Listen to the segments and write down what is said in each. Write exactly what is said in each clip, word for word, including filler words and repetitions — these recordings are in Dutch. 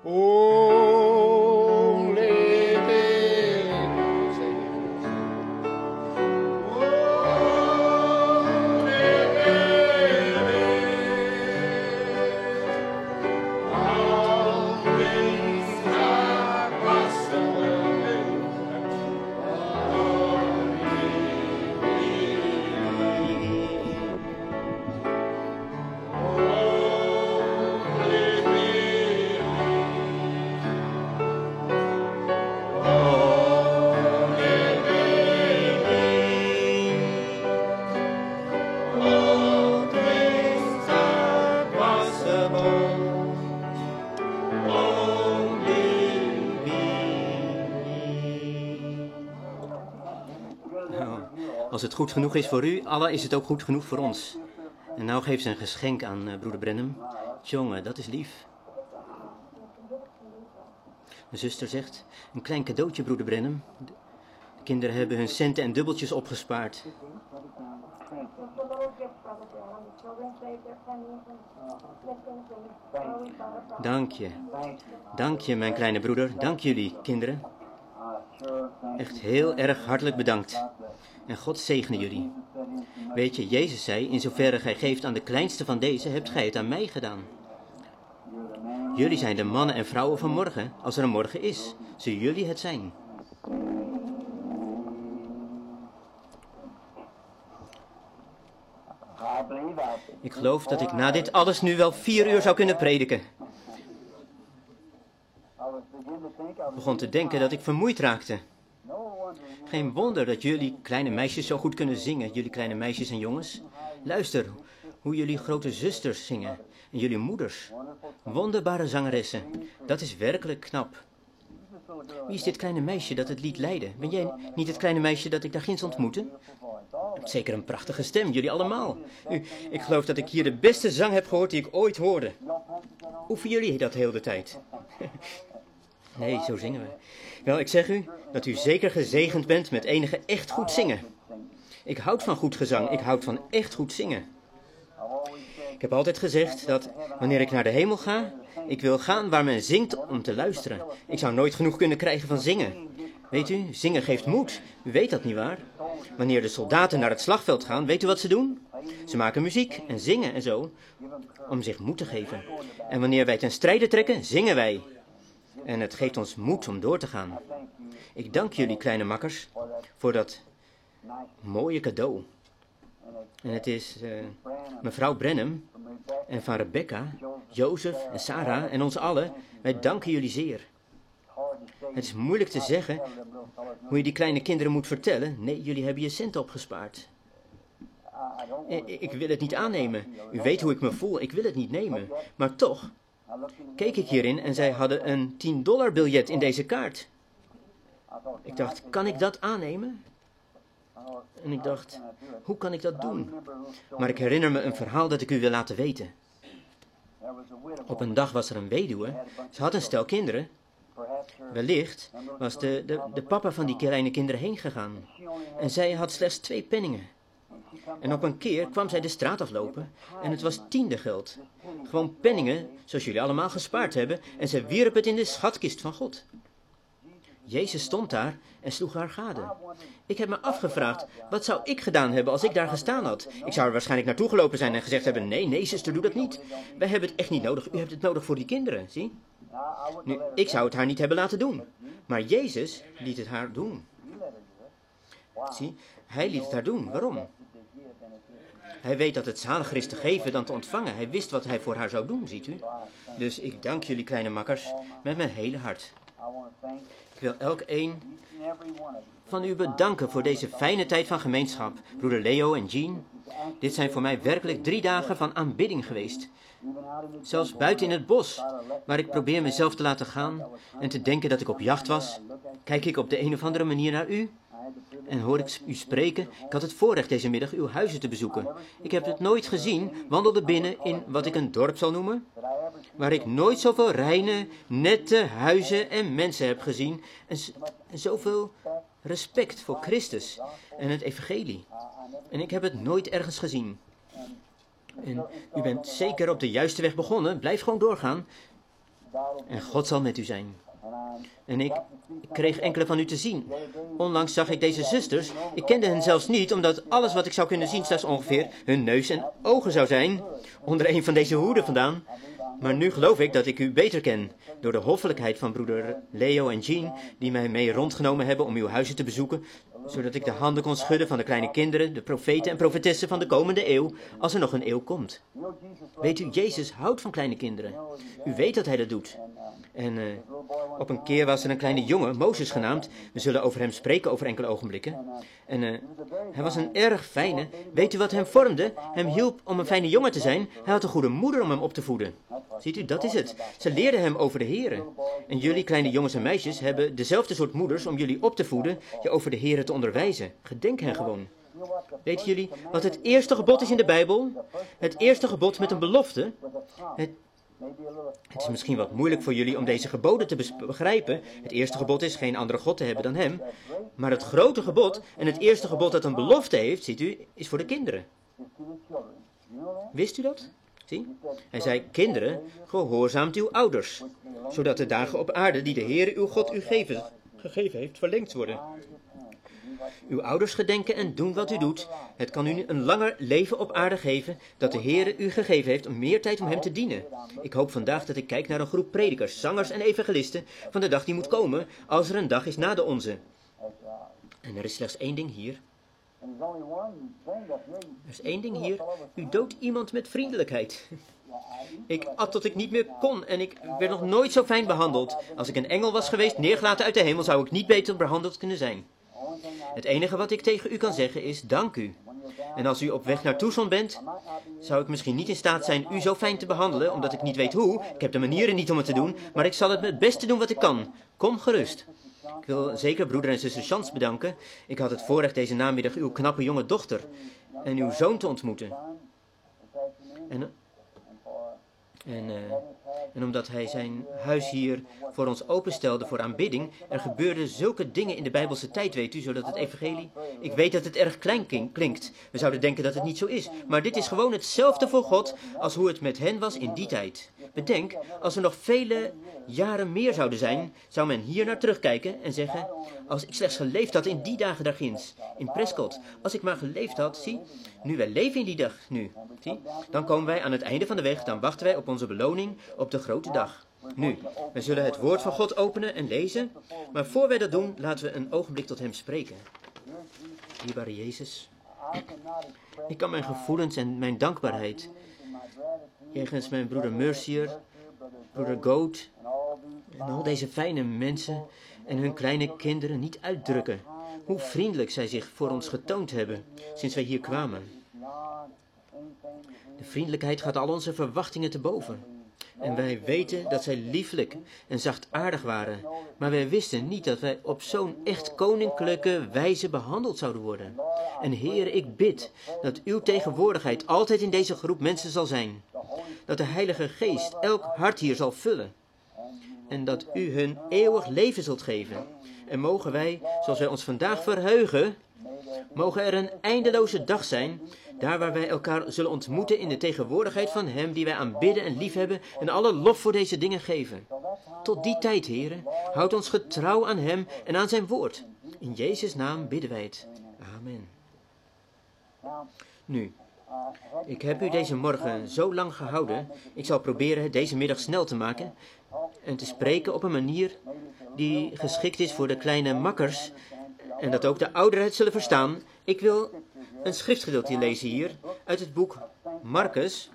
Als het goed genoeg is voor u, Allah, is het ook goed genoeg voor ons. En nou geeft ze een geschenk aan uh, broeder Branham. Jongen, dat is lief. Mijn zuster zegt, een klein cadeautje, broeder Branham. De kinderen hebben hun centen en dubbeltjes opgespaard. Dank je. Dank je, mijn kleine broeder. Dank jullie, kinderen. Echt heel erg hartelijk bedankt. En God zegene jullie. Weet je, Jezus zei, in zoverre gij geeft aan de kleinste van deze, hebt gij het aan mij gedaan. Jullie zijn de mannen en vrouwen van morgen. Als er een morgen is, zullen jullie het zijn. Ik geloof dat ik na dit alles nu wel vier uur zou kunnen prediken. Ik begon te denken dat ik vermoeid raakte. Geen wonder dat jullie kleine meisjes zo goed kunnen zingen, jullie kleine meisjes en jongens. Luister hoe jullie grote zusters zingen en jullie moeders. Wonderbare zangeressen, dat is werkelijk knap. Wie is dit kleine meisje dat het lied leidde? Ben jij niet het kleine meisje dat ik daar ginds ontmoette? U hebt zeker een prachtige stem, jullie allemaal. U, ik geloof dat ik hier de beste zang heb gehoord die ik ooit hoorde. Oefen jullie dat heel de tijd? Nee, zo zingen we. Wel, ik zeg u dat u zeker gezegend bent met enige echt goed zingen. Ik houd van goed gezang, ik houd van echt goed zingen. Ik heb altijd gezegd dat wanneer ik naar de hemel ga, ik wil gaan waar men zingt om te luisteren. Ik zou nooit genoeg kunnen krijgen van zingen. Weet u, zingen geeft moed. U weet dat niet waar? Wanneer de soldaten naar het slagveld gaan, weet u wat ze doen? Ze maken muziek en zingen en zo, om zich moed te geven. En wanneer wij ten strijde trekken, zingen wij. En het geeft ons moed om door te gaan. Ik dank jullie, kleine makkers, voor dat mooie cadeau. En het is uh, mevrouw Branham en van Rebecca, Jozef en Sarah en ons allen. Wij danken jullie zeer. Het is moeilijk te zeggen hoe je die kleine kinderen moet vertellen. Nee, jullie hebben je cent opgespaard. Ik, ik wil het niet aannemen. U weet hoe ik me voel. Ik wil het niet nemen. Maar toch keek ik hierin en zij hadden een tien dollar biljet in deze kaart. Ik dacht, kan ik dat aannemen? En ik dacht, hoe kan ik dat doen? Maar ik herinner me een verhaal dat ik u wil laten weten. Op een dag was er een weduwe. Ze had een stel kinderen. Wellicht was de, de, de papa van die kleine kinderen heen gegaan. En zij had slechts twee penningen. En op een keer kwam zij de straat aflopen en het was tiendegeld. Gewoon penningen, zoals jullie allemaal gespaard hebben, en zij wierp het in de schatkist van God. Jezus stond daar en sloeg haar gade. Ik heb me afgevraagd, wat zou ik gedaan hebben als ik daar gestaan had? Ik zou er waarschijnlijk naartoe gelopen zijn en gezegd hebben, nee, nee, zuster, doe dat niet. Wij hebben het echt niet nodig, u hebt het nodig voor die kinderen, zie? Nu, ik zou het haar niet hebben laten doen, maar Jezus liet het haar doen. Zie, hij liet het haar doen, waarom? Hij weet dat het zaliger is te geven dan te ontvangen. Hij wist wat hij voor haar zou doen, ziet u. Dus ik dank jullie, kleine makkers, met mijn hele hart. Ik wil elk een van u bedanken voor deze fijne tijd van gemeenschap. Broeder Leo en Jean. Dit zijn voor mij werkelijk drie dagen van aanbidding geweest. Zelfs buiten in het bos, waar ik probeer mezelf te laten gaan en te denken dat ik op jacht was, kijk ik op de een of andere manier naar u. En hoor ik u spreken, ik had het voorrecht deze middag uw huizen te bezoeken. Ik heb het nooit gezien, wandelde binnen in wat ik een dorp zal noemen, waar ik nooit zoveel reine, nette huizen en mensen heb gezien en, en zoveel respect voor Christus en het evangelie. En ik heb het nooit ergens gezien. En u bent zeker op de juiste weg begonnen, blijf gewoon doorgaan. En God zal met u zijn. En ik kreeg enkele van u te zien. Onlangs zag ik deze zusters. Ik kende hen zelfs niet, omdat alles wat ik zou kunnen zien slechts ongeveer hun neus en ogen zou zijn. Onder een van deze hoeden vandaan. Maar nu geloof ik dat ik u beter ken. Door de hoffelijkheid van broeder Leo en Jean, die mij mee rondgenomen hebben om uw huizen te bezoeken, zodat ik de handen kon schudden van de kleine kinderen, de profeten en profetessen van de komende eeuw, als er nog een eeuw komt. Weet u, Jezus houdt van kleine kinderen. U weet dat hij dat doet. En uh, op een keer was er een kleine jongen, Mozes genaamd. We zullen over hem spreken over enkele ogenblikken. En uh, hij was een erg fijne. Weet u wat hem vormde? Hem hielp om een fijne jongen te zijn. Hij had een goede moeder om hem op te voeden. Ziet u, dat is het. Ze leerden hem over de Here. En jullie kleine jongens en meisjes hebben dezelfde soort moeders om jullie op te voeden, je over de Here te onderwijzen. Gedenk hen gewoon. Weten jullie wat het eerste gebod is in de Bijbel? Het eerste gebod met een belofte. Het Het is misschien wat moeilijk voor jullie om deze geboden te begrijpen. Het eerste gebod is geen andere God te hebben dan hem. Maar het grote gebod en het eerste gebod dat een belofte heeft, ziet u, is voor de kinderen. Wist u dat? Zie? Hij zei, kinderen, gehoorzaamt uw ouders, zodat de dagen op aarde die de Heere uw God u geven, gegeven heeft, verlengd worden. Uw ouders gedenken en doen wat u doet. Het kan u een langer leven op aarde geven dat de Heere u gegeven heeft om meer tijd om hem te dienen. Ik hoop vandaag dat ik kijk naar een groep predikers, zangers en evangelisten van de dag die moet komen, als er een dag is na de onze. En er is slechts één ding hier. Er is één ding hier. U doodt iemand met vriendelijkheid. Ik at tot ik niet meer kon en ik werd nog nooit zo fijn behandeld. Als ik een engel was geweest, neergelaten uit de hemel, zou ik niet beter behandeld kunnen zijn. Het enige wat ik tegen u kan zeggen is, dank u. En als u op weg naar Tucson bent, zou ik misschien niet in staat zijn u zo fijn te behandelen, omdat ik niet weet hoe. Ik heb de manieren niet om het te doen, maar ik zal het het beste doen wat ik kan. Kom gerust. Ik wil zeker broeder en zuster Chans bedanken. Ik had het voorrecht deze namiddag uw knappe jonge dochter en uw zoon te ontmoeten. En... En, uh, en omdat hij zijn huis hier voor ons openstelde voor aanbidding, er gebeurden zulke dingen in de Bijbelse tijd, weet u, zodat het evangelie... Ik weet dat het erg klein klinkt. We zouden denken dat het niet zo is. Maar dit is gewoon hetzelfde voor God als hoe het met hen was in die tijd. Bedenk, als er nog vele jaren meer zouden zijn, zou men hier naar terugkijken en zeggen, als ik slechts geleefd had in die dagen daarginds, in Prescott, als ik maar geleefd had, zie, nu wij leven in die dag, nu, zie, dan komen wij aan het einde van de weg, dan wachten wij op onze beloning op de grote dag. Nu, wij zullen het woord van God openen en lezen, maar voor wij dat doen, laten we een ogenblik tot hem spreken. Dierbare Jezus, ik kan mijn gevoelens en mijn dankbaarheid jegens mijn broeder Mercier, broeder Goat en al deze fijne mensen en hun kleine kinderen niet uitdrukken. Hoe vriendelijk zij zich voor ons getoond hebben sinds wij hier kwamen. De vriendelijkheid gaat al onze verwachtingen te boven. En wij weten dat zij lieflijk en zachtaardig waren. Maar wij wisten niet dat wij op zo'n echt koninklijke wijze behandeld zouden worden. En Heer, ik bid dat uw tegenwoordigheid altijd in deze groep mensen zal zijn. Dat de Heilige Geest elk hart hier zal vullen. En dat u hun eeuwig leven zult geven. En mogen wij, zoals wij ons vandaag verheugen, mogen er een eindeloze dag zijn, daar waar wij elkaar zullen ontmoeten in de tegenwoordigheid van Hem die wij aanbidden en liefhebben en alle lof voor deze dingen geven. Tot die tijd, Heere, houd ons getrouw aan Hem en aan Zijn woord. In Jezus' naam bidden wij het. Amen. Nu, ik heb u deze morgen zo lang gehouden, ik zal proberen het deze middag snel te maken en te spreken op een manier die geschikt is voor de kleine makkers en dat ook de ouderen het zullen verstaan. Ik wil een schriftgedeelte lezen hier uit het boek Marcus.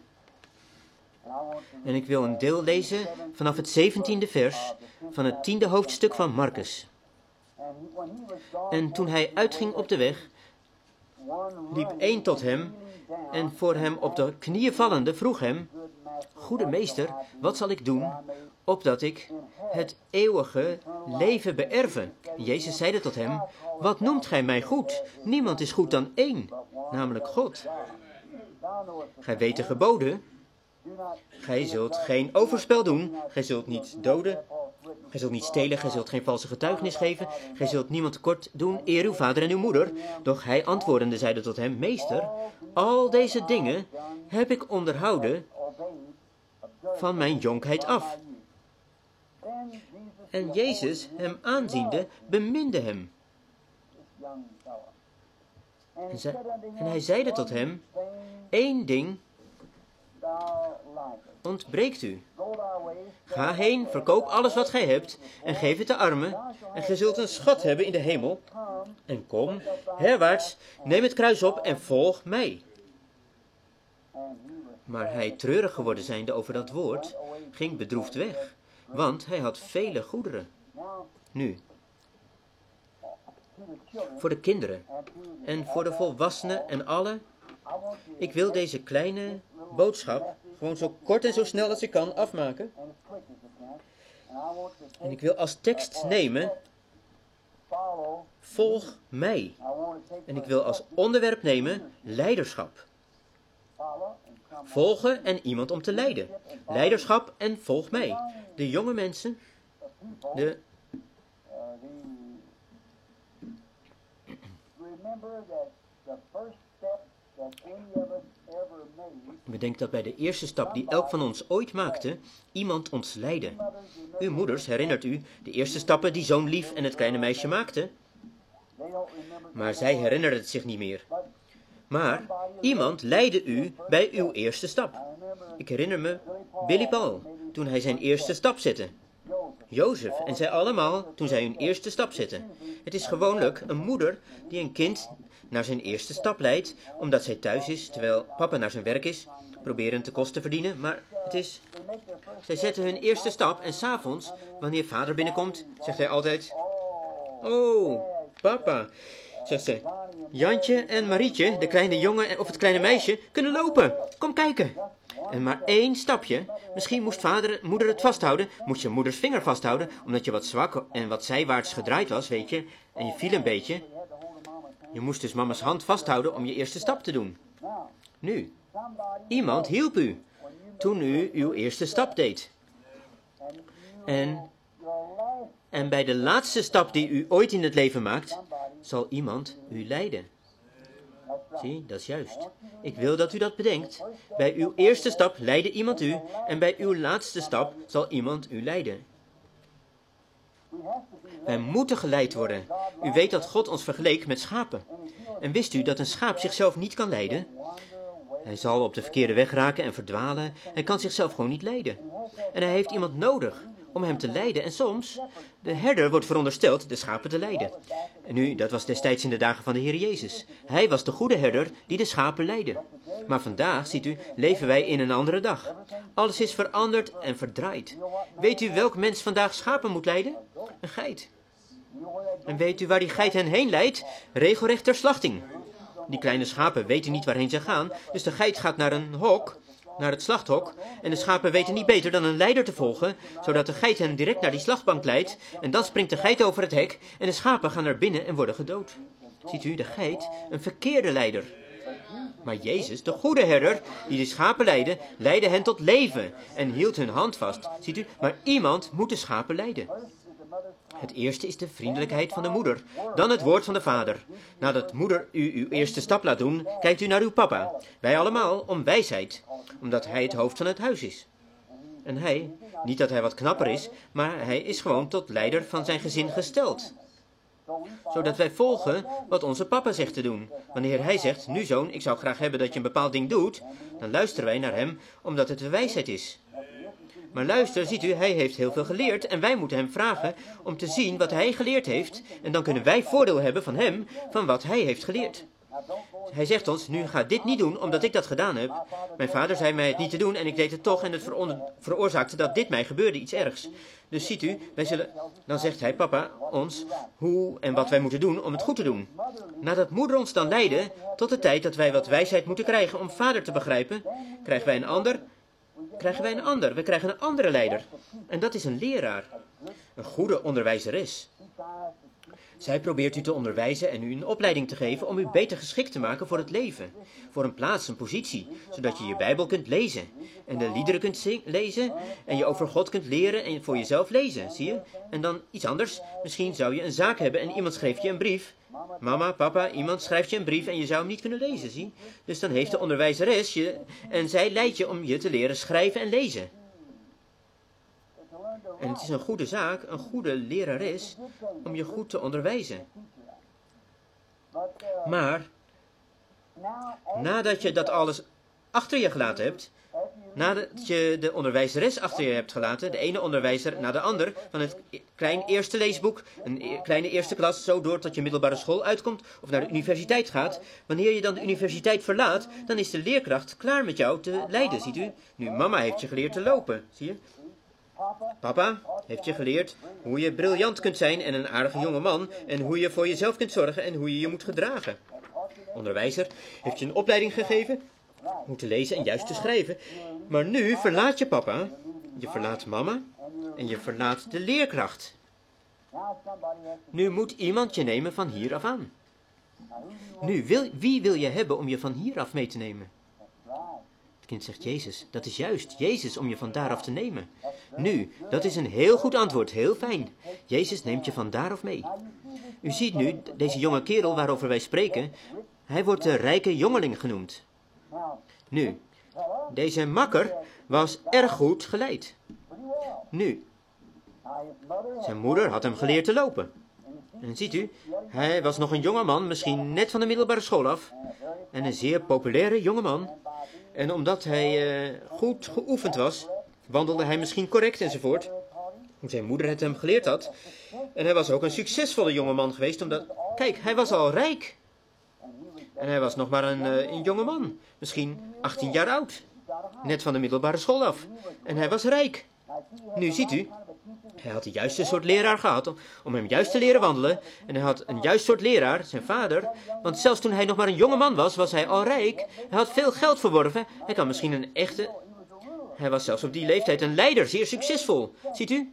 En ik wil een deel lezen vanaf het zeventiende vers van het tiende hoofdstuk van Marcus. En toen hij uitging op de weg, liep één tot hem en voor hem op de knieën vallende vroeg hem, Goede meester, wat zal ik doen, opdat ik het eeuwige leven beërven? Jezus zeide tot hem, wat noemt gij mij goed? Niemand is goed dan één, namelijk God. Gij weet de geboden. Gij zult geen overspel doen, gij zult niet doden, gij zult niet stelen, gij zult geen valse getuigenis geven, gij zult niemand tekort doen, eer uw vader en uw moeder. Doch hij antwoordende zeide tot hem, Meester, al deze dingen heb ik onderhouden van mijn jonkheid af. En Jezus, hem aanziende, beminde hem. En, ze, en hij zeide tot hem, één ding ontbreekt u. Ga heen, verkoop alles wat gij hebt en geef het de armen, en gij zult een schat hebben in de hemel. En kom, herwaarts, neem het kruis op en volg mij. Maar hij, treurig geworden zijnde over dat woord, ging bedroefd weg, want hij had vele goederen. Nu, voor de kinderen en voor de volwassenen en allen, ik wil deze kleine boodschap gewoon zo kort en zo snel als ik kan afmaken. En ik wil als tekst nemen, volg mij. En ik wil als onderwerp nemen, leiderschap. Volgen en iemand om te leiden. Leiderschap en volg mij. De jonge mensen, de... Bedenk dat bij de eerste stap die elk van ons ooit maakte, iemand ons leidde. Uw moeders, herinnert u, de eerste stappen die zo'n lief en het kleine meisje maakte? Maar zij herinnerde het zich niet meer. Maar iemand leidde u bij uw eerste stap. Ik herinner me Billy Paul, toen hij zijn eerste stap zette. Jozef en zij allemaal, toen zij hun eerste stap zetten. Het is gewoonlijk een moeder die een kind naar zijn eerste stap leidt, omdat zij thuis is, terwijl papa naar zijn werk is, proberen te kosten verdienen, maar het is... Zij zetten hun eerste stap en 's avonds, wanneer vader binnenkomt, zegt hij altijd, oh, papa, zegt zij, Jantje en Marietje, de kleine jongen of het kleine meisje, kunnen lopen. Kom kijken. En maar één stapje. Misschien moest vader, moeder het vasthouden. Moest je moeders vinger vasthouden, omdat je wat zwak en wat zijwaarts gedraaid was, weet je. En je viel een beetje. Je moest dus mama's hand vasthouden om je eerste stap te doen. Nu, iemand hielp u toen u uw eerste stap deed. En, en bij de laatste stap die u ooit in het leven maakt, zal iemand u leiden. Zie, dat is juist. Ik wil dat u dat bedenkt. Bij uw eerste stap leidde iemand u en bij uw laatste stap zal iemand u leiden. Wij moeten geleid worden. U weet dat God ons vergeleek met schapen. En wist u dat een schaap zichzelf niet kan leiden? Hij zal op de verkeerde weg raken en verdwalen. Hij kan zichzelf gewoon niet leiden. En hij heeft iemand nodig om hem te leiden. En soms, de herder wordt verondersteld de schapen te leiden. En nu, dat was destijds in de dagen van de Heer Jezus. Hij was de goede herder die de schapen leidde. Maar vandaag, ziet u, leven wij in een andere dag. Alles is veranderd en verdraaid. Weet u welk mens vandaag schapen moet leiden? Een geit. En weet u waar die geit hen heen leidt? Regelrecht ter slachting. Die kleine schapen weten niet waarheen ze gaan, dus de geit gaat naar een hok, naar het slachthok, en de schapen weten niet beter dan een leider te volgen, zodat de geit hen direct naar die slachtbank leidt, en dan springt de geit over het hek, en de schapen gaan naar binnen en worden gedood. Ziet u, de geit, een verkeerde leider. Maar Jezus, de goede herder, die de schapen leidde, leidde hen tot leven, en hield hun hand vast. Ziet u, maar iemand moet de schapen leiden. Het eerste is de vriendelijkheid van de moeder, dan het woord van de vader. Nadat moeder u uw eerste stap laat doen, kijkt u naar uw papa. Wij allemaal om wijsheid, omdat hij het hoofd van het huis is. En hij, niet dat hij wat knapper is, maar hij is gewoon tot leider van zijn gezin gesteld. Zodat wij volgen wat onze papa zegt te doen. Wanneer hij zegt, nu zoon, ik zou graag hebben dat je een bepaald ding doet, dan luisteren wij naar hem, omdat het de wijsheid is. Maar luister, ziet u, hij heeft heel veel geleerd en wij moeten hem vragen om te zien wat hij geleerd heeft. En dan kunnen wij voordeel hebben van hem, van wat hij heeft geleerd. Hij zegt ons, nu ga dit niet doen omdat ik dat gedaan heb. Mijn vader zei mij het niet te doen en ik deed het toch en het veroorzaakte dat dit mij gebeurde, iets ergs. Dus ziet u, wij zullen... Dan zegt hij, papa, ons, hoe en wat wij moeten doen om het goed te doen. Nadat moeder ons dan leidde, tot de tijd dat wij wat wijsheid moeten krijgen om vader te begrijpen, krijgen wij een ander... krijgen wij een ander. We krijgen een andere leider. En dat is een leraar. Een goede onderwijzeres. Zij probeert u te onderwijzen en u een opleiding te geven om u beter geschikt te maken voor het leven. Voor een plaats, een positie. Zodat je je Bijbel kunt lezen. En de liederen kunt lezen. En je over God kunt leren en voor jezelf lezen. Zie je? En dan iets anders. Misschien zou je een zaak hebben en iemand schreef je een brief. Mama, papa, iemand schrijft je een brief en je zou hem niet kunnen lezen, zie? Dus dan heeft de onderwijzeres je en zij leidt je om je te leren schrijven en lezen. En het is een goede zaak, een goede lerares, om je goed te onderwijzen. Maar, nadat je dat alles achter je gelaten hebt, nadat je de onderwijzeres achter je hebt gelaten, de ene onderwijzer na de ander, van het klein eerste leesboek, een e- kleine eerste klas, zo door tot je middelbare school uitkomt of naar de universiteit gaat. Wanneer je dan de universiteit verlaat, dan is de leerkracht klaar met jou te leiden, ziet u? Nu, mama heeft je geleerd te lopen, zie je? Papa heeft je geleerd hoe je briljant kunt zijn en een aardige jonge man, en hoe je voor jezelf kunt zorgen en hoe je je moet gedragen. Onderwijzer heeft je een opleiding gegeven, hoe te lezen en juist te schrijven. Maar nu verlaat je papa, je verlaat mama en je verlaat de leerkracht. Nu moet iemand je nemen van hier af aan. Nu, wil, wie wil je hebben om je van hier af mee te nemen? Het kind zegt Jezus. Dat is juist, Jezus om je van daar af te nemen. Nu, dat is een heel goed antwoord, heel fijn. Jezus neemt je van daar af mee. U ziet nu, deze jonge kerel waarover wij spreken, hij wordt de rijke jongeling genoemd. Nu, deze makker was erg goed geleid. Nu, zijn moeder had hem geleerd te lopen. En ziet u, hij was nog een jonge man, misschien net van de middelbare school af. En een zeer populaire jonge man. En omdat hij uh, goed geoefend was, wandelde hij misschien correct enzovoort. Zijn moeder het hem geleerd had. En hij was ook een succesvolle jonge man geweest, omdat, kijk, hij was al rijk. En hij was nog maar een, uh, een jonge man, misschien achttien jaar oud. Net van de middelbare school af. En hij was rijk. Nu ziet u, hij had de juiste soort leraar gehad om, om hem juist te leren wandelen. En hij had een juist soort leraar, zijn vader. Want zelfs toen hij nog maar een jonge man was, was hij al rijk. Hij had veel geld verworven. Hij kan misschien een echte... Hij was zelfs op die leeftijd een leider, zeer succesvol. Ziet u?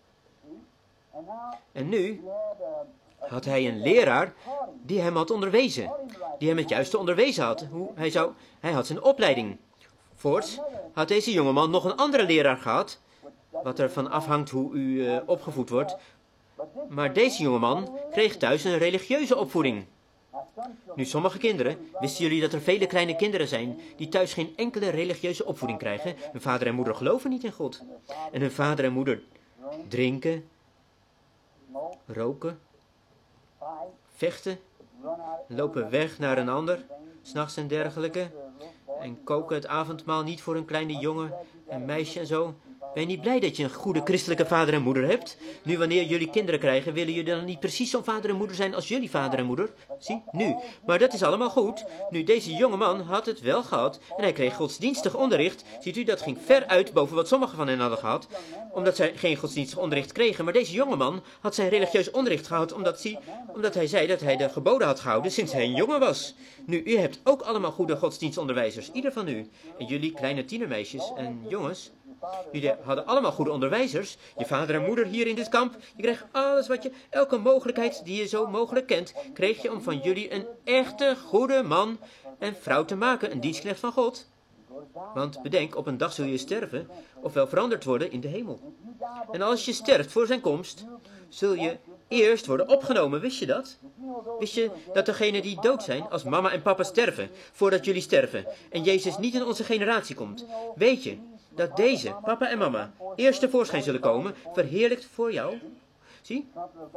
En nu had hij een leraar die hem had onderwezen. Die hem het juiste onderwezen had. Hoe hij, zou, hij had zijn opleiding. Voorts had deze jongeman nog een andere leraar gehad. Wat ervan afhangt hoe u uh, opgevoed wordt. Maar deze jongeman kreeg thuis een religieuze opvoeding. Nu, sommige kinderen, wisten jullie dat er vele kleine kinderen zijn die thuis geen enkele religieuze opvoeding krijgen? Hun vader en moeder geloven niet in God. En hun vader en moeder drinken, roken, vechten, lopen weg naar een ander, 's nachts en dergelijke, en koken het avondmaal niet voor een kleine jongen en meisje en zo. Ben je niet blij dat je een goede christelijke vader en moeder hebt? Nu, wanneer jullie kinderen krijgen, willen jullie dan niet precies zo'n vader en moeder zijn als jullie vader en moeder? Zie, nu. Maar dat is allemaal goed. Nu, deze jonge man had het wel gehad en hij kreeg godsdienstig onderricht. Ziet u, dat ging ver uit boven wat sommigen van hen hadden gehad, omdat zij geen godsdienstig onderricht kregen. Maar deze jonge man had zijn religieus onderricht gehad omdat, hij, omdat hij zei dat hij de geboden had gehouden sinds hij een jongen was. Nu, u hebt ook allemaal goede godsdienstonderwijzers, ieder van u. En jullie kleine tienermeisjes en jongens, jullie hadden allemaal goede onderwijzers. Je vader en moeder hier in dit kamp. Je kreeg alles wat je, elke mogelijkheid die je zo mogelijk kent, kreeg je om van jullie een echte goede man en vrouw te maken. Een dienstknecht van God. Want bedenk, op een dag zul je sterven, ofwel veranderd worden in de hemel. En als je sterft voor zijn komst, zul je eerst worden opgenomen. Wist je dat? Wist je dat degenen die dood zijn, als mama en papa sterven, voordat jullie sterven, en Jezus niet in onze generatie komt, weet je dat deze, papa en mama, eerst tevoorschijn zullen komen, verheerlijkt voor jou? Zie?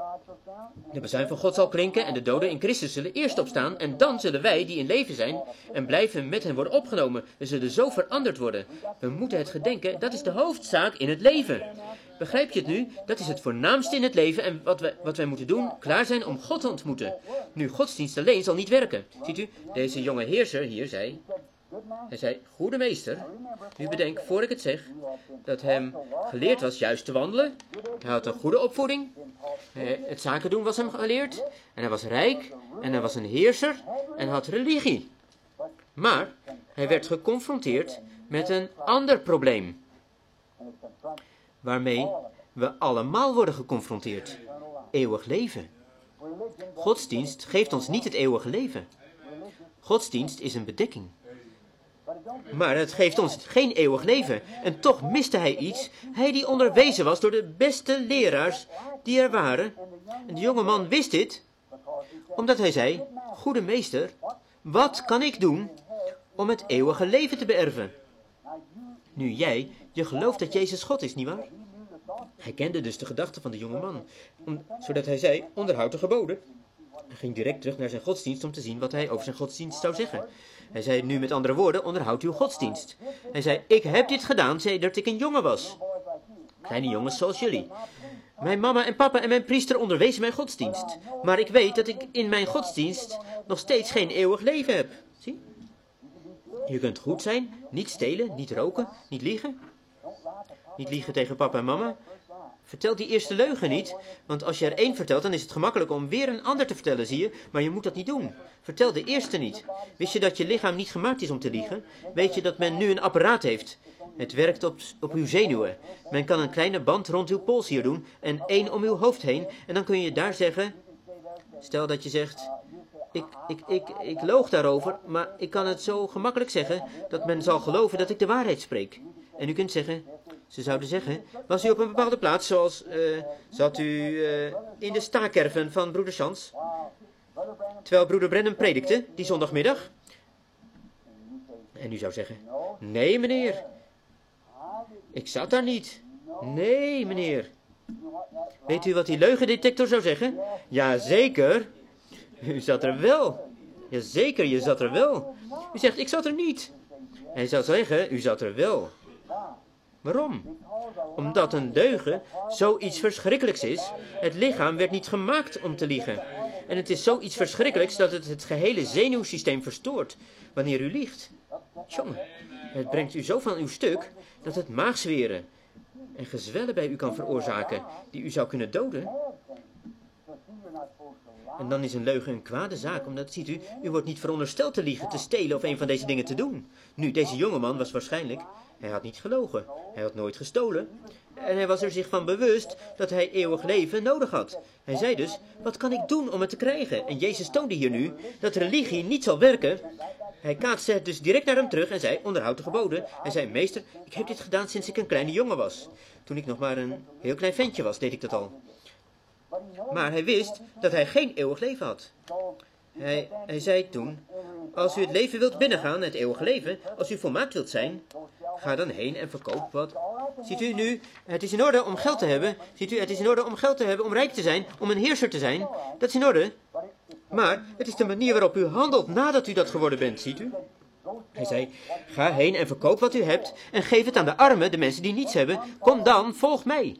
De bezuin van God zal klinken en de doden in Christus zullen eerst opstaan en dan zullen wij, die in leven zijn en blijven, met hen worden opgenomen. We zullen zo veranderd worden. We moeten het gedenken, dat is de hoofdzaak in het leven. Begrijp je het nu? Dat is het voornaamste in het leven en wat wij, wat wij moeten doen, klaar zijn om God te ontmoeten. Nu, godsdienst alleen zal niet werken. Ziet u, deze jonge heerser hier zei... Hij zei, goede meester, u bedenk, voor ik het zeg, dat hem geleerd was juist te wandelen. Hij had een goede opvoeding. Het zaken doen was hem geleerd. En hij was rijk. En hij was een heerser. En had religie. Maar hij werd geconfronteerd met een ander probleem. Waarmee we allemaal worden geconfronteerd. Eeuwig leven. Godsdienst geeft ons niet het eeuwige leven. Godsdienst is een bedekking. Maar het geeft ons geen eeuwig leven. En toch miste hij iets. Hij die onderwezen was door de beste leraars die er waren. En de jonge man wist dit, omdat hij zei, goede meester, wat kan ik doen om het eeuwige leven te beërven? Nu jij, je gelooft dat Jezus God is, nietwaar? Hij kende dus de gedachten van de jonge man, om, zodat hij zei, onderhoud de geboden. Hij ging direct terug naar zijn godsdienst om te zien wat hij over zijn godsdienst zou zeggen. Hij zei nu met andere woorden, onderhoud uw godsdienst. Hij zei, ik heb dit gedaan sedert ik een jongen was. Kleine jongens zoals jullie. Mijn mama en papa en mijn priester onderwezen mijn godsdienst. Maar ik weet dat ik in mijn godsdienst nog steeds geen eeuwig leven heb. Zie? Je kunt goed zijn, niet stelen, niet roken, niet liegen. Niet liegen tegen papa en mama. Vertel die eerste leugen niet, want als je er één vertelt, dan is het gemakkelijk om weer een ander te vertellen, zie je, maar je moet dat niet doen. Vertel de eerste niet. Wist je dat je lichaam niet gemaakt is om te liegen? Weet je dat men nu een apparaat heeft? Het werkt op, op uw zenuwen. Men kan een kleine band rond uw pols hier doen en één om uw hoofd heen en dan kun je daar zeggen, stel dat je zegt, ik, ik, ik, ik loog daarover, maar ik kan het zo gemakkelijk zeggen dat men zal geloven dat ik de waarheid spreek. En u kunt zeggen, ze zouden zeggen, was u op een bepaalde plaats, zoals, uh, zat u uh, in de staakerven van broeder Chans, terwijl broeder Brennan predikte, die zondagmiddag? En u zou zeggen, nee meneer, ik zat daar niet. Nee meneer. Weet u wat die leugendetector zou zeggen? Jazeker, u zat er wel. Jazeker, je zat er wel. U zegt, ik zat er niet. Hij zou zeggen, u zat er wel. Waarom? Omdat een leugen zoiets verschrikkelijks is. Het lichaam werd niet gemaakt om te liegen. En het is zoiets verschrikkelijks dat het het gehele zenuwsysteem verstoort wanneer u liegt. Jongen, het brengt u zo van uw stuk dat het maagzweren en gezwellen bij u kan veroorzaken die u zou kunnen doden. En dan is een leugen een kwade zaak, omdat, ziet u, u wordt niet verondersteld te liegen, te stelen of een van deze dingen te doen. Nu, deze jongeman was waarschijnlijk, hij had niet gelogen, hij had nooit gestolen. En hij was er zich van bewust dat hij eeuwig leven nodig had. Hij zei dus, wat kan ik doen om het te krijgen? En Jezus toonde hier nu dat religie niet zal werken. Hij kaatste het dus direct naar hem terug en zei, onderhoud de geboden. Hij zei, meester, ik heb dit gedaan sinds ik een kleine jongen was. Toen ik nog maar een heel klein ventje was, deed ik dat al. Maar hij wist dat hij geen eeuwig leven had. Hij, hij zei toen, als u het leven wilt binnengaan, het eeuwige leven, als u volmaakt wilt zijn, ga dan heen en verkoop wat. Ziet u nu, het is in orde om geld te hebben. Ziet u, het is in orde om geld te hebben, om rijk te zijn, om een heerser te zijn. Dat is in orde. Maar het is de manier waarop u handelt nadat u dat geworden bent, ziet u. Hij zei, ga heen en verkoop wat u hebt en geef het aan de armen, de mensen die niets hebben. Kom dan, volg mij.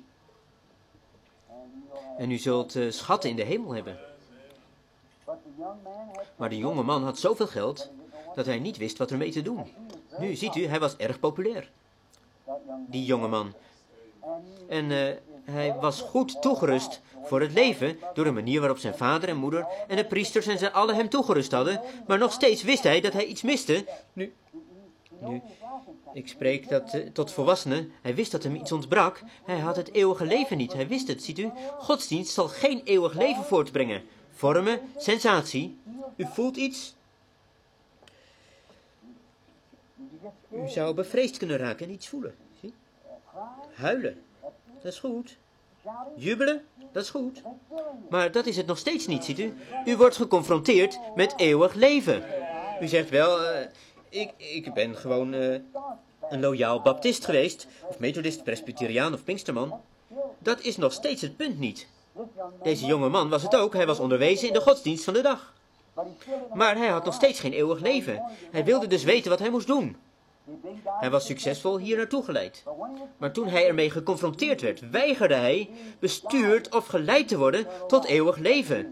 En u zult uh, schatten in de hemel hebben. Maar de jonge man had zoveel geld dat hij niet wist wat ermee te doen. Nu, ziet u, hij was erg populair. Die jonge man. En uh, hij was goed toegerust voor het leven door de manier waarop zijn vader en moeder en de priesters en ze allen hem toegerust hadden. Maar nog steeds wist hij dat hij iets miste. Nu, nu ik spreek dat uh, tot volwassenen. Hij wist dat hem iets ontbrak. Hij had het eeuwige leven niet. Hij wist het, ziet u. Godsdienst zal geen eeuwig leven voortbrengen. Vormen, sensatie. U voelt iets. U zou bevreesd kunnen raken en iets voelen. Zie? Huilen, dat is goed. Jubelen, dat is goed. Maar dat is het nog steeds niet, ziet u. U wordt geconfronteerd met eeuwig leven. U zegt wel, uh, ik, ik ben gewoon uh, een loyaal baptist geweest, of methodist, presbyteriaan of pinksterman. Dat is nog steeds het punt niet. Deze jonge man was het ook, hij was onderwezen in de godsdienst van de dag. Maar hij had nog steeds geen eeuwig leven. Hij wilde dus weten wat hij moest doen. Hij was succesvol hier naartoe geleid. Maar toen hij ermee geconfronteerd werd, weigerde hij bestuurd of geleid te worden tot eeuwig leven.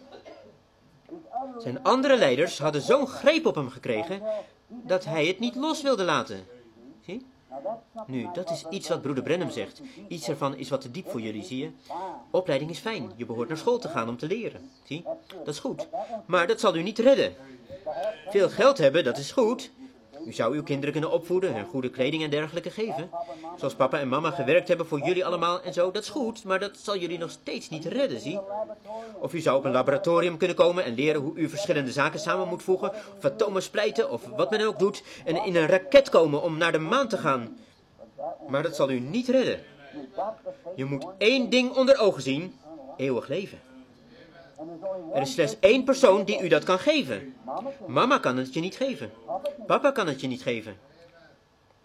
Zijn andere leiders hadden zo'n greep op hem gekregen dat hij het niet los wilde laten. Zie? Nu, dat is iets wat broeder Brenham zegt. Iets ervan is wat te diep voor jullie, zie je. Opleiding is fijn. Je behoort naar school te gaan om te leren. Zie? Dat is goed. Maar dat zal u niet redden. Veel geld hebben, dat is goed. U zou uw kinderen kunnen opvoeden en goede kleding en dergelijke geven. Zoals papa en mama gewerkt hebben voor jullie allemaal en zo, dat is goed, maar dat zal jullie nog steeds niet redden, zie. Of u zou op een laboratorium kunnen komen en leren hoe u verschillende zaken samen moet voegen, of atomen splijten, of wat men ook doet, en in een raket komen om naar de maan te gaan. Maar dat zal u niet redden. Je moet één ding onder ogen zien, eeuwig leven. Er is slechts één persoon die u dat kan geven. Mama kan het je niet geven. Papa kan het je niet geven.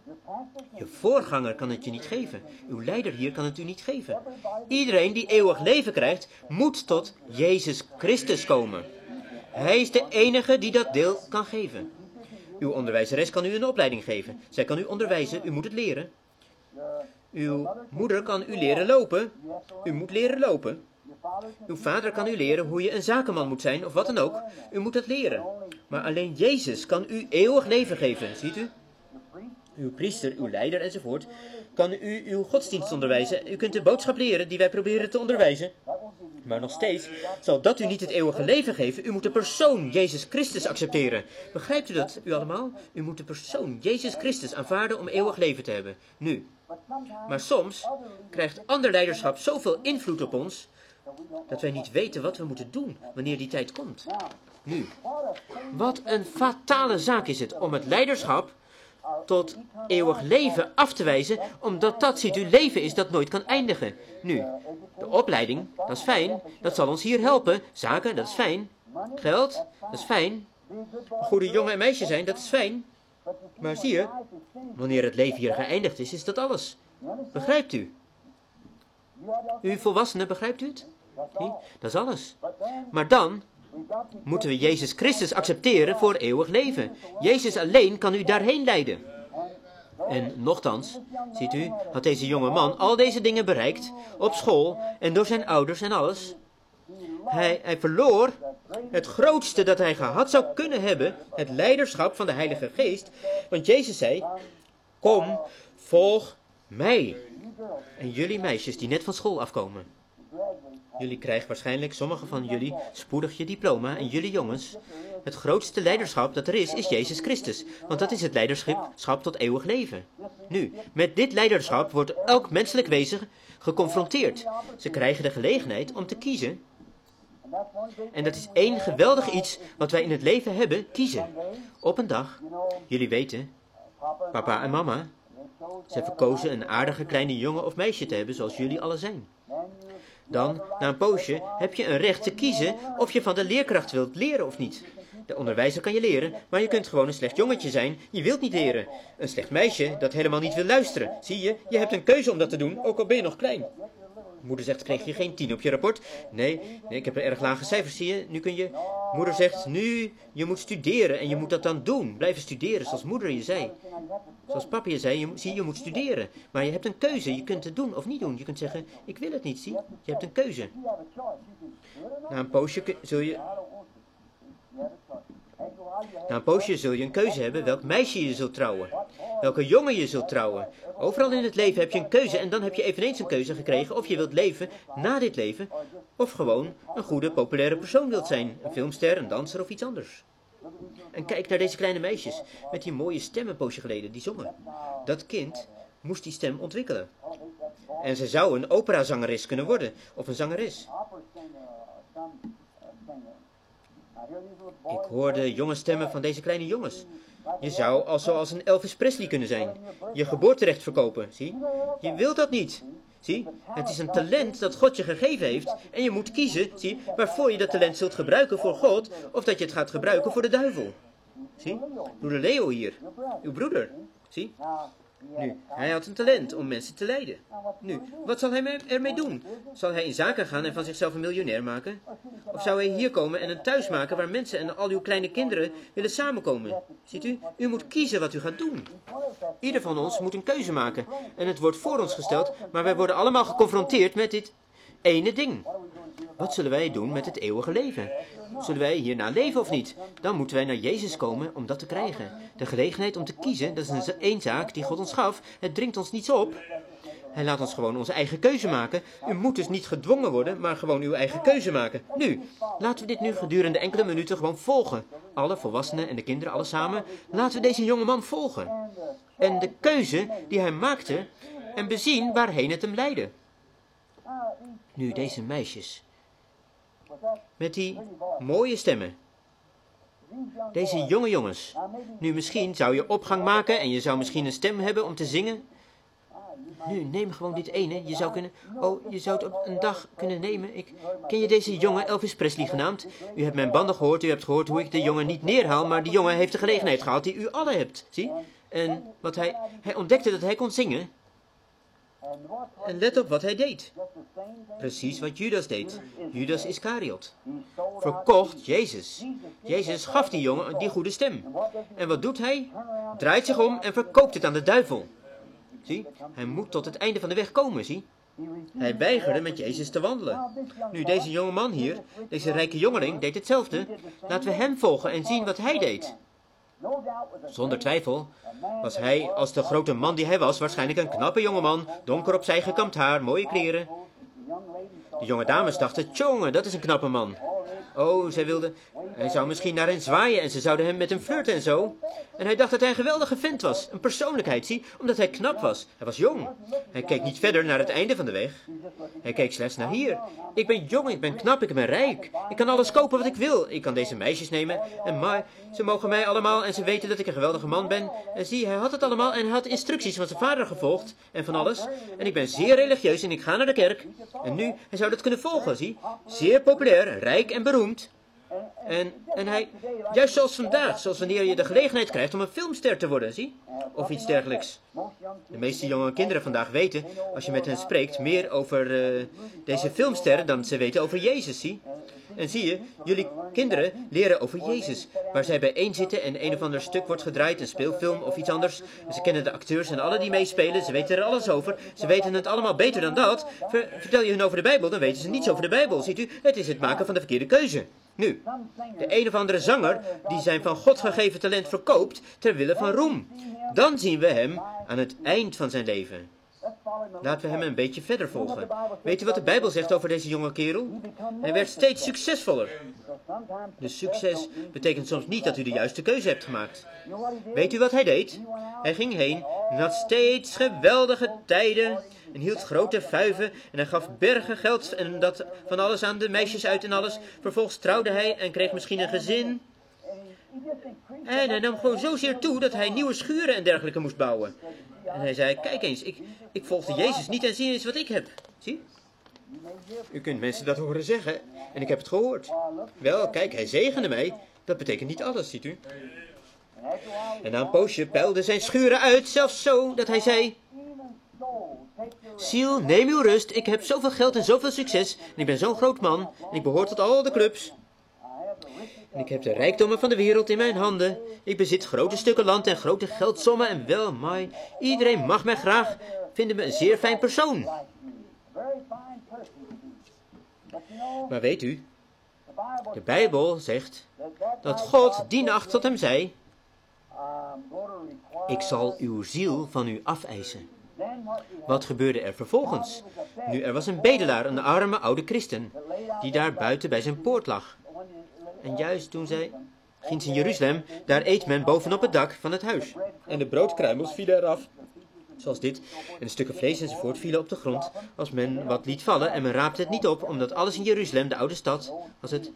Je voorganger kan het je niet geven. Uw leider hier kan het u niet geven. Iedereen die eeuwig leven krijgt, moet tot Jezus Christus komen. Hij is de enige die dat deel kan geven. Uw onderwijzeres kan u een opleiding geven. Zij kan u onderwijzen, u moet het leren. Uw moeder kan u leren lopen. U moet leren lopen. Uw vader kan u leren hoe je een zakenman moet zijn, of wat dan ook. U moet het leren. Maar alleen Jezus kan u eeuwig leven geven, ziet u? Uw priester, uw leider enzovoort, kan u uw godsdienst onderwijzen. U kunt de boodschap leren die wij proberen te onderwijzen. Maar nog steeds zal dat u niet het eeuwige leven geven. U moet de persoon Jezus Christus accepteren. Begrijpt u dat, u allemaal? U moet de persoon Jezus Christus aanvaarden om eeuwig leven te hebben. Nu. Maar soms krijgt ander leiderschap zoveel invloed op ons, dat wij niet weten wat we moeten doen wanneer die tijd komt. Nu. Wat een fatale zaak is het om het leiderschap tot eeuwig leven af te wijzen, omdat dat, ziet u, leven is dat nooit kan eindigen. Nu, de opleiding, dat is fijn, dat zal ons hier helpen. Zaken, dat is fijn. Geld, dat is fijn. Goede jongen en meisje zijn, dat is fijn. Maar zie je, wanneer het leven hier geëindigd is, is dat alles. Begrijpt u? U volwassenen, begrijpt u het? Nee, dat is alles. Maar dan moeten we Jezus Christus accepteren voor eeuwig leven. Jezus alleen kan u daarheen leiden. En nochtans, ziet u, had deze jonge man al deze dingen bereikt, op school en door zijn ouders en alles. Hij, hij verloor het grootste dat hij gehad zou kunnen hebben, het leiderschap van de Heilige Geest. Want Jezus zei, kom, volg mij. En jullie meisjes die net van school afkomen. Jullie krijgen waarschijnlijk, sommigen van jullie, spoedig je diploma. En jullie jongens, het grootste leiderschap dat er is, is Jezus Christus. Want dat is het leiderschap tot eeuwig leven. Nu, met dit leiderschap wordt elk menselijk wezen geconfronteerd. Ze krijgen de gelegenheid om te kiezen. En dat is één geweldig iets wat wij in het leven hebben, kiezen. Op een dag, jullie weten, papa en mama, ze verkozen een aardige kleine jongen of meisje te hebben zoals jullie alle zijn. Dan, na een poosje, heb je een recht te kiezen of je van de leerkracht wilt leren of niet. De onderwijzer kan je leren, maar je kunt gewoon een slecht jongetje zijn. Je wilt niet leren. Een slecht meisje dat helemaal niet wil luisteren. Zie je, je hebt een keuze om dat te doen, ook al ben je nog klein. Moeder zegt, kreeg je geen tien op je rapport? Nee, nee, ik heb erg lage cijfers, zie je. Nu kun je... Moeder zegt, nu, je moet studeren en je moet dat dan doen. Blijven studeren, zoals moeder je zei. Zoals papa je zei, je, zie, je moet studeren. Maar je hebt een keuze, je kunt het doen of niet doen. Je kunt zeggen, ik wil het niet, zie. Je hebt een keuze. Na een poosje zul je... Na een poosje zul je een keuze hebben welk meisje je zult trouwen. Welke jongen je zult trouwen. Overal in het leven heb je een keuze en dan heb je eveneens een keuze gekregen of je wilt leven na dit leven of gewoon een goede, populaire persoon wilt zijn. Een filmster, een danser of iets anders. En kijk naar deze kleine meisjes met die mooie stem een poosje geleden, die zongen. Dat kind moest die stem ontwikkelen. En ze zou een operazangeres kunnen worden of een zangeres. Ik hoorde jonge stemmen van deze kleine jongens. Je zou als zoals een Elvis Presley kunnen zijn. Je geboorterecht verkopen, zie? Je wilt dat niet, zie? Het is een talent dat God je gegeven heeft. En je moet kiezen, zie, waarvoor je dat talent zult gebruiken voor God, of dat je het gaat gebruiken voor de duivel. Zie? Broeder Leo hier, uw broeder, zie? Nu, hij had een talent om mensen te leiden. Nu, wat zal hij ermee doen? Zal hij in zaken gaan en van zichzelf een miljonair maken? Of zou hij hier komen en een thuis maken waar mensen en al uw kleine kinderen willen samenkomen? Ziet u, u moet kiezen wat u gaat doen. Ieder van ons moet een keuze maken. En het wordt voor ons gesteld, maar wij worden allemaal geconfronteerd met dit ene ding. Wat zullen wij doen met het eeuwige leven? Zullen wij hierna leven of niet? Dan moeten wij naar Jezus komen om dat te krijgen. De gelegenheid om te kiezen, dat is een één zaak die God ons gaf. Het dringt ons niets op. Hij laat ons gewoon onze eigen keuze maken. U moet dus niet gedwongen worden, maar gewoon uw eigen keuze maken. Nu, laten we dit nu gedurende enkele minuten gewoon volgen. Alle volwassenen en de kinderen, alle samen. Laten we deze jonge man volgen. En de keuze die hij maakte en bezien waarheen het hem leidde. Nu, deze meisjes. Met die mooie stemmen. Deze jonge jongens. Nu, misschien zou je opgang maken en je zou misschien een stem hebben om te zingen. Nu, neem gewoon dit ene. Je zou kunnen... Oh, je zou het op een dag kunnen nemen. Ik, ken je deze jongen, Elvis Presley genaamd? U hebt mijn banden gehoord. U hebt gehoord hoe ik de jongen niet neerhaal. Maar die jongen heeft de gelegenheid gehad die u alle hebt. Zie? En wat hij, hij ontdekte dat hij kon zingen. En let op wat hij deed. Precies wat Judas deed. Judas Iscariot. Verkocht Jezus. Jezus gaf die jongen die goede stem. En wat doet hij? Draait zich om en verkoopt het aan de duivel. Zie, hij moet tot het einde van de weg komen, zie. Hij weigerde met Jezus te wandelen. Nu, deze jonge man hier, deze rijke jongeling, deed hetzelfde. Laten we hem volgen en zien wat hij deed. Zonder twijfel was hij, als de grote man die hij was, waarschijnlijk een knappe jongeman, donker opzij gekamd haar, mooie kleren. De jonge dames dachten, tjonge, dat is een knappe man. Oh, zij wilden, hij zou misschien naar hen zwaaien en ze zouden hem met hem flirten en zo. En hij dacht dat hij een geweldige vent was, een persoonlijkheid, zie, omdat hij knap was. Hij was jong. Hij keek niet verder naar het einde van de weg. Hij keek slechts naar hier. Ik ben jong, ik ben knap, ik ben rijk. Ik kan alles kopen wat ik wil. Ik kan deze meisjes nemen en maar ze mogen mij allemaal en ze weten dat ik een geweldige man ben. En zie, hij had het allemaal en hij had instructies van zijn vader gevolgd en van alles. En ik ben zeer religieus en ik ga naar de kerk. En nu, hij zou dat kunnen volgen, zie. Zeer populair, rijk en beroemd. En, en hij, juist zoals vandaag, zoals wanneer je de gelegenheid krijgt om een filmster te worden, zie? Of iets dergelijks. De meeste jonge kinderen vandaag weten, als je met hen spreekt, meer over uh, deze filmsterren dan ze weten over Jezus, zie? En zie je, jullie kinderen leren over Jezus, waar zij bijeen zitten en een of ander stuk wordt gedraaid, een speelfilm of iets anders. Ze kennen de acteurs en alle die meespelen, ze weten er alles over. Ze weten het allemaal beter dan dat. Ver, vertel je hun over de Bijbel, dan weten ze niets over de Bijbel, ziet u? Het is het maken van de verkeerde keuze. Nu, de een of andere zanger die zijn van God gegeven talent verkoopt ter wille van roem. Dan zien we hem aan het eind van zijn leven. Laten we hem een beetje verder volgen. Weet u wat de Bijbel zegt over deze jonge kerel? Hij werd steeds succesvoller. Dus succes betekent soms niet dat u de juiste keuze hebt gemaakt. Weet u wat hij deed? Hij ging heen en had steeds geweldige tijden en hield grote fuiven en hij gaf bergen geld en dat van alles aan de meisjes uit en alles. Vervolgens trouwde hij en kreeg misschien een gezin. En hij nam gewoon zozeer toe dat hij nieuwe schuren en dergelijke moest bouwen. En hij zei, kijk eens, ik, ik volgde Jezus niet en zie eens wat ik heb. Zie? U kunt mensen dat horen zeggen en ik heb het gehoord. Wel, kijk, hij zegende mij. Dat betekent niet alles, ziet u. En na een poosje peilde zijn schuren uit, zelfs zo dat hij zei, ziel, neem uw rust, ik heb zoveel geld en zoveel succes en ik ben zo'n groot man en ik behoor tot al de clubs. En ik heb de rijkdommen van de wereld in mijn handen. Ik bezit grote stukken land en grote geldsommen en wel, maar iedereen mag mij graag vinden me een zeer fijn persoon. Maar weet u, de Bijbel zegt dat God die nacht tot hem zei, ik zal uw ziel van u afeisen. Wat gebeurde er vervolgens? Nu, er was een bedelaar, een arme oude christen, die daar buiten bij zijn poort lag. En juist toen zij ging ze in Jeruzalem, daar eet men bovenop het dak van het huis. En de broodkruimels vielen eraf, zoals dit, en de stukken vlees enzovoort vielen op de grond, als men wat liet vallen en men raapte het niet op, omdat alles in Jeruzalem, de oude stad, was het...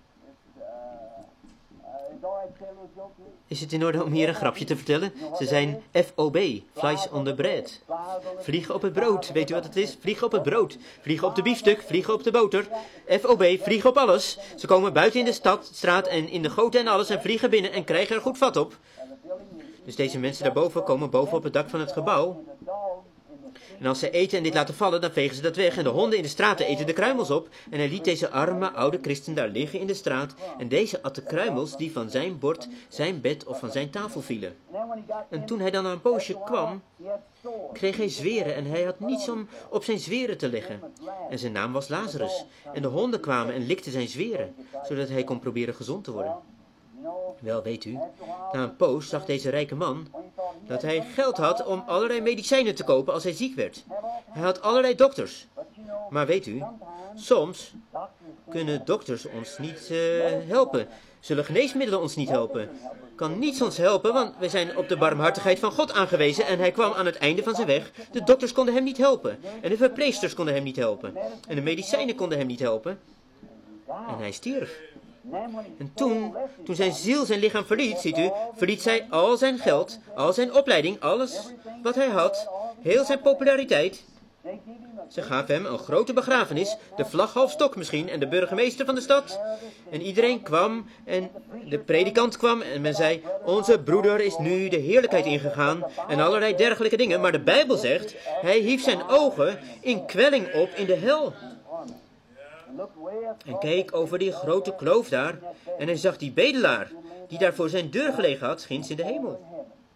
Is het in orde om hier een grapje te vertellen? Ze zijn F O B, flies on the bread. Vliegen op het brood, weet u wat het is? Vliegen op het brood, vliegen op de biefstuk, vliegen op de boter. F O B, vliegen op alles. Ze komen buiten in de stad, straat en in de goten en alles en vliegen binnen en krijgen er goed vat op. Dus deze mensen daarboven komen boven op het dak van het gebouw. En als ze eten en dit laten vallen, dan vegen ze dat weg. En de honden in de straten eten de kruimels op. En hij liet deze arme oude christen daar liggen in de straat. En deze at de kruimels die van zijn bord, zijn bed of van zijn tafel vielen. En toen hij dan na een poosje kwam, kreeg hij zweren. En hij had niets om op zijn zweren te leggen. En zijn naam was Lazarus. En de honden kwamen en likten zijn zweren, zodat hij kon proberen gezond te worden. Wel, weet u, na een poos zag deze rijke man dat hij geld had om allerlei medicijnen te kopen als hij ziek werd. Hij had allerlei dokters. Maar weet u, soms kunnen dokters ons niet uh, helpen. Zullen geneesmiddelen ons niet helpen? Kan niets ons helpen, want wij zijn op de barmhartigheid van God aangewezen en hij kwam aan het einde van zijn weg. De dokters konden hem niet helpen en de verpleegsters konden hem niet helpen en de medicijnen konden hem niet helpen. En hij stierf. En toen, toen zijn ziel zijn lichaam verliet, ziet u, verliet zij al zijn geld, al zijn opleiding, alles wat hij had, heel zijn populariteit. Ze gaven hem een grote begrafenis, de vlaghalfstok misschien en de burgemeester van de stad. En iedereen kwam en de predikant kwam en men zei, onze broeder is nu de heerlijkheid ingegaan en allerlei dergelijke dingen. Maar de Bijbel zegt, hij hief zijn ogen in kwelling op in de hel. En keek over die grote kloof daar en hij zag die bedelaar, die daar voor zijn deur gelegen had, ginds in de hemel.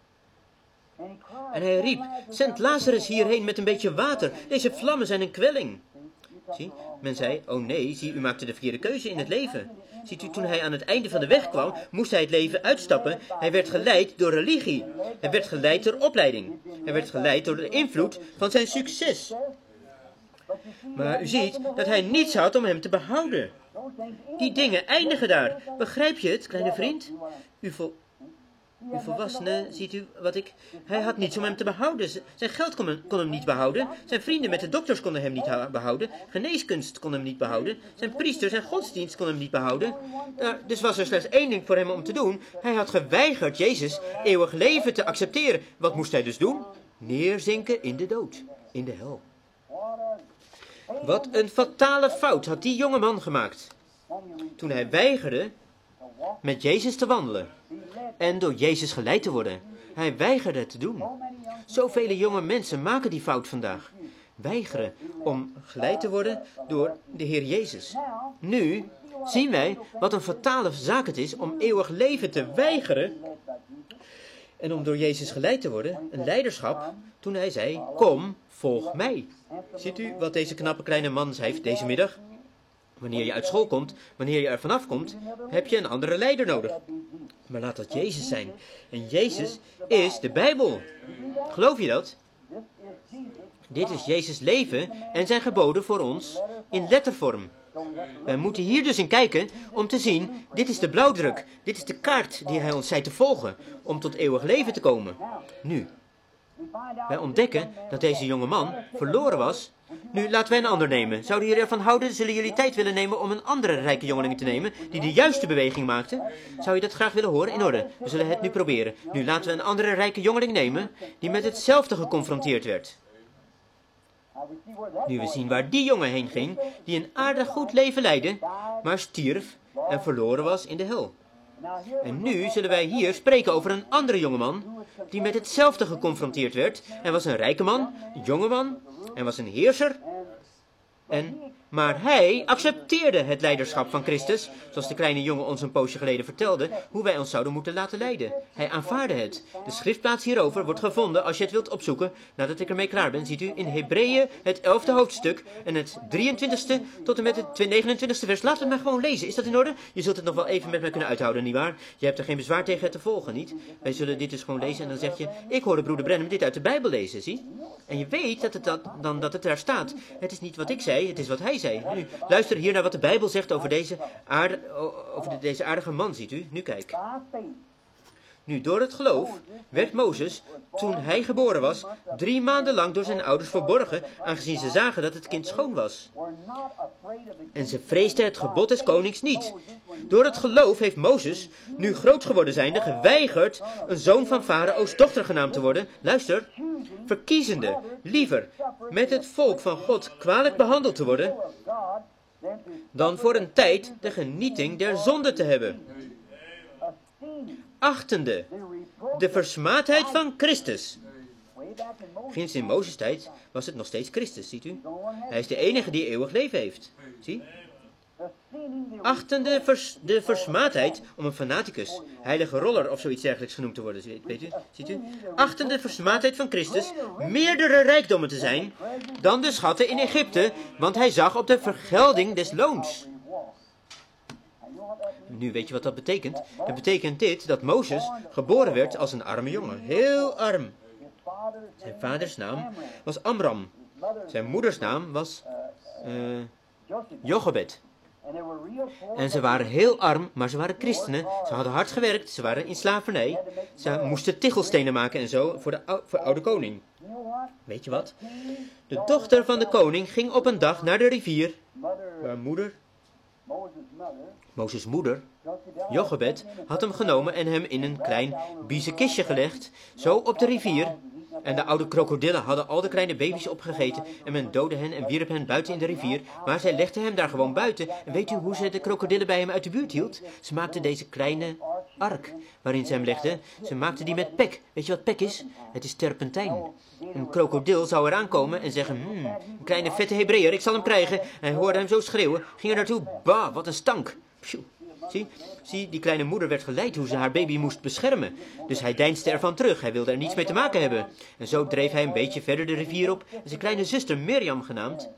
En hij riep, zend Lazarus hierheen met een beetje water, deze vlammen zijn een kwelling. Zie, men zei, oh nee, zie, u maakte de verkeerde keuze in het leven. Ziet u, toen hij aan het einde van de weg kwam, moest hij het leven uitstappen. Hij werd geleid door religie. Hij werd geleid door opleiding. Hij werd geleid door de invloed van zijn succes. Maar u ziet dat hij niets had om hem te behouden. Die dingen eindigen daar. Begrijp je het, kleine vriend? U vol... Uw volwassene, ziet u wat ik... Hij had niets om hem te behouden. Zijn geld kon hem, kon hem niet behouden. Zijn vrienden met de dokters konden hem niet behouden. Geneeskunst kon hem niet behouden. Zijn priesters en godsdienst kon hem niet behouden. Nou, dus was er slechts één ding voor hem om te doen. Hij had geweigerd Jezus eeuwig leven te accepteren. Wat moest hij dus doen? Neerzinken in de dood. In de hel. Wat een fatale fout had die jonge man gemaakt. Toen hij weigerde met Jezus te wandelen. En door Jezus geleid te worden. Hij weigerde het te doen. Zoveel jonge mensen maken die fout vandaag. Weigeren om geleid te worden door de Heer Jezus. Nu zien wij wat een fatale zaak het is om eeuwig leven te weigeren. En om door Jezus geleid te worden. Een leiderschap toen hij zei, kom, volg mij. Ziet u wat deze knappe kleine man heeft deze middag? Wanneer je uit school komt, wanneer je er vanaf komt, heb je een andere leider nodig. Maar laat dat Jezus zijn. En Jezus is de Bijbel. Geloof je dat? Dit is Jezus' leven en zijn geboden voor ons in lettervorm. Wij moeten hier dus in kijken om te zien, dit is de blauwdruk, dit is de kaart die hij ons zei te volgen, om tot eeuwig leven te komen. Nu, wij ontdekken dat deze jonge man verloren was. Nu, laten wij een ander nemen. Zouden jullie ervan houden? Zullen jullie tijd willen nemen om een andere rijke jongeling te nemen, die de juiste beweging maakte? Zou je dat graag willen horen? In orde. We zullen het nu proberen. Nu, laten we een andere rijke jongeling nemen, die met hetzelfde geconfronteerd werd. Nu we zien waar die jongen heen ging, die een aardig goed leven leidde, maar stierf en verloren was in de hel. En nu zullen wij hier spreken over een andere jongeman, die met hetzelfde geconfronteerd werd. En was een rijke man, een jongeman, en was een heerser. En, maar hij accepteerde het leiderschap van Christus, zoals de kleine jongen ons een poosje geleden vertelde, hoe wij ons zouden moeten laten leiden. Hij aanvaarde het. De schriftplaats hierover wordt gevonden, als je het wilt opzoeken, nadat ik ermee klaar ben, ziet u in Hebreeën het elfde hoofdstuk en het drieëntwintigste tot en met het negenentwintigste vers. Laten we het maar gewoon lezen. Is dat in orde? Je zult het nog wel even met mij kunnen uithouden, nietwaar? Je hebt er geen bezwaar tegen het te volgen, niet? Wij zullen dit dus gewoon lezen en dan zeg je, ik hoorde broeder Branham dit uit de Bijbel lezen, zie? En je weet dat het dat, dan dat het daar staat. Het is niet wat ik zei, het is wat hij zei. Nu, luister hier naar wat de Bijbel zegt over deze, aarde, over de, deze aardige man, ziet u? Nu kijk. Nu, door het geloof werd Mozes, toen hij geboren was, drie maanden lang door zijn ouders verborgen, aangezien ze zagen dat het kind schoon was. En ze vreesden het gebod des konings niet. Door het geloof heeft Mozes, nu groot geworden zijnde, geweigerd een zoon van Farao's dochter genaamd te worden. Luister, verkiezende, liever met het volk van God kwalijk behandeld te worden, dan voor een tijd de genieting der zonde te hebben. Achtende, de versmaadheid van Christus. Ginds in Mozes tijd was het nog steeds Christus, ziet u? Hij is de enige die eeuwig leven heeft. Zie? Achtende, vers, de versmaadheid om een fanaticus, heilige roller of zoiets dergelijks genoemd te worden, weet u? Ziet u? Achtende, versmaadheid van Christus, meerdere rijkdommen te zijn dan de schatten in Egypte, want hij zag op de vergelding des loons. Nu weet je wat dat betekent. Het betekent dit, dat Mozes geboren werd als een arme jongen. Heel arm. Zijn vaders naam was Amram. Zijn moeders naam was uh, Jochebed. En ze waren heel arm, maar ze waren christenen. Ze hadden hard gewerkt, ze waren in slavernij. Ze moesten tichelstenen maken en zo voor de ou- voor oude koning. Weet je wat? De dochter van de koning ging op een dag naar de rivier, waar moeder... Mozes' moeder, Jochebed, had hem genomen en hem in een klein biezen kistje gelegd, zo op de rivier. En de oude krokodillen hadden al de kleine baby's opgegeten en men doodde hen en wierp hen buiten in de rivier, maar zij legden hem daar gewoon buiten. En weet u hoe ze de krokodillen bij hem uit de buurt hield? Ze maakten deze kleine ark waarin ze hem legden. Ze maakten die met pek. Weet je wat pek is? Het is terpentijn. Een krokodil zou eraan komen en zeggen, hmm, een kleine vette Hebreeër, ik zal hem krijgen. En hij hoorde hem zo schreeuwen, ging er naartoe, bah, wat een stank. Pjoe. Zie, zie, die kleine moeder werd geleid hoe ze haar baby moest beschermen. Dus hij deinsde ervan terug, hij wilde er niets mee te maken hebben. En zo dreef hij een beetje verder de rivier op en zijn kleine zuster Mirjam genaamd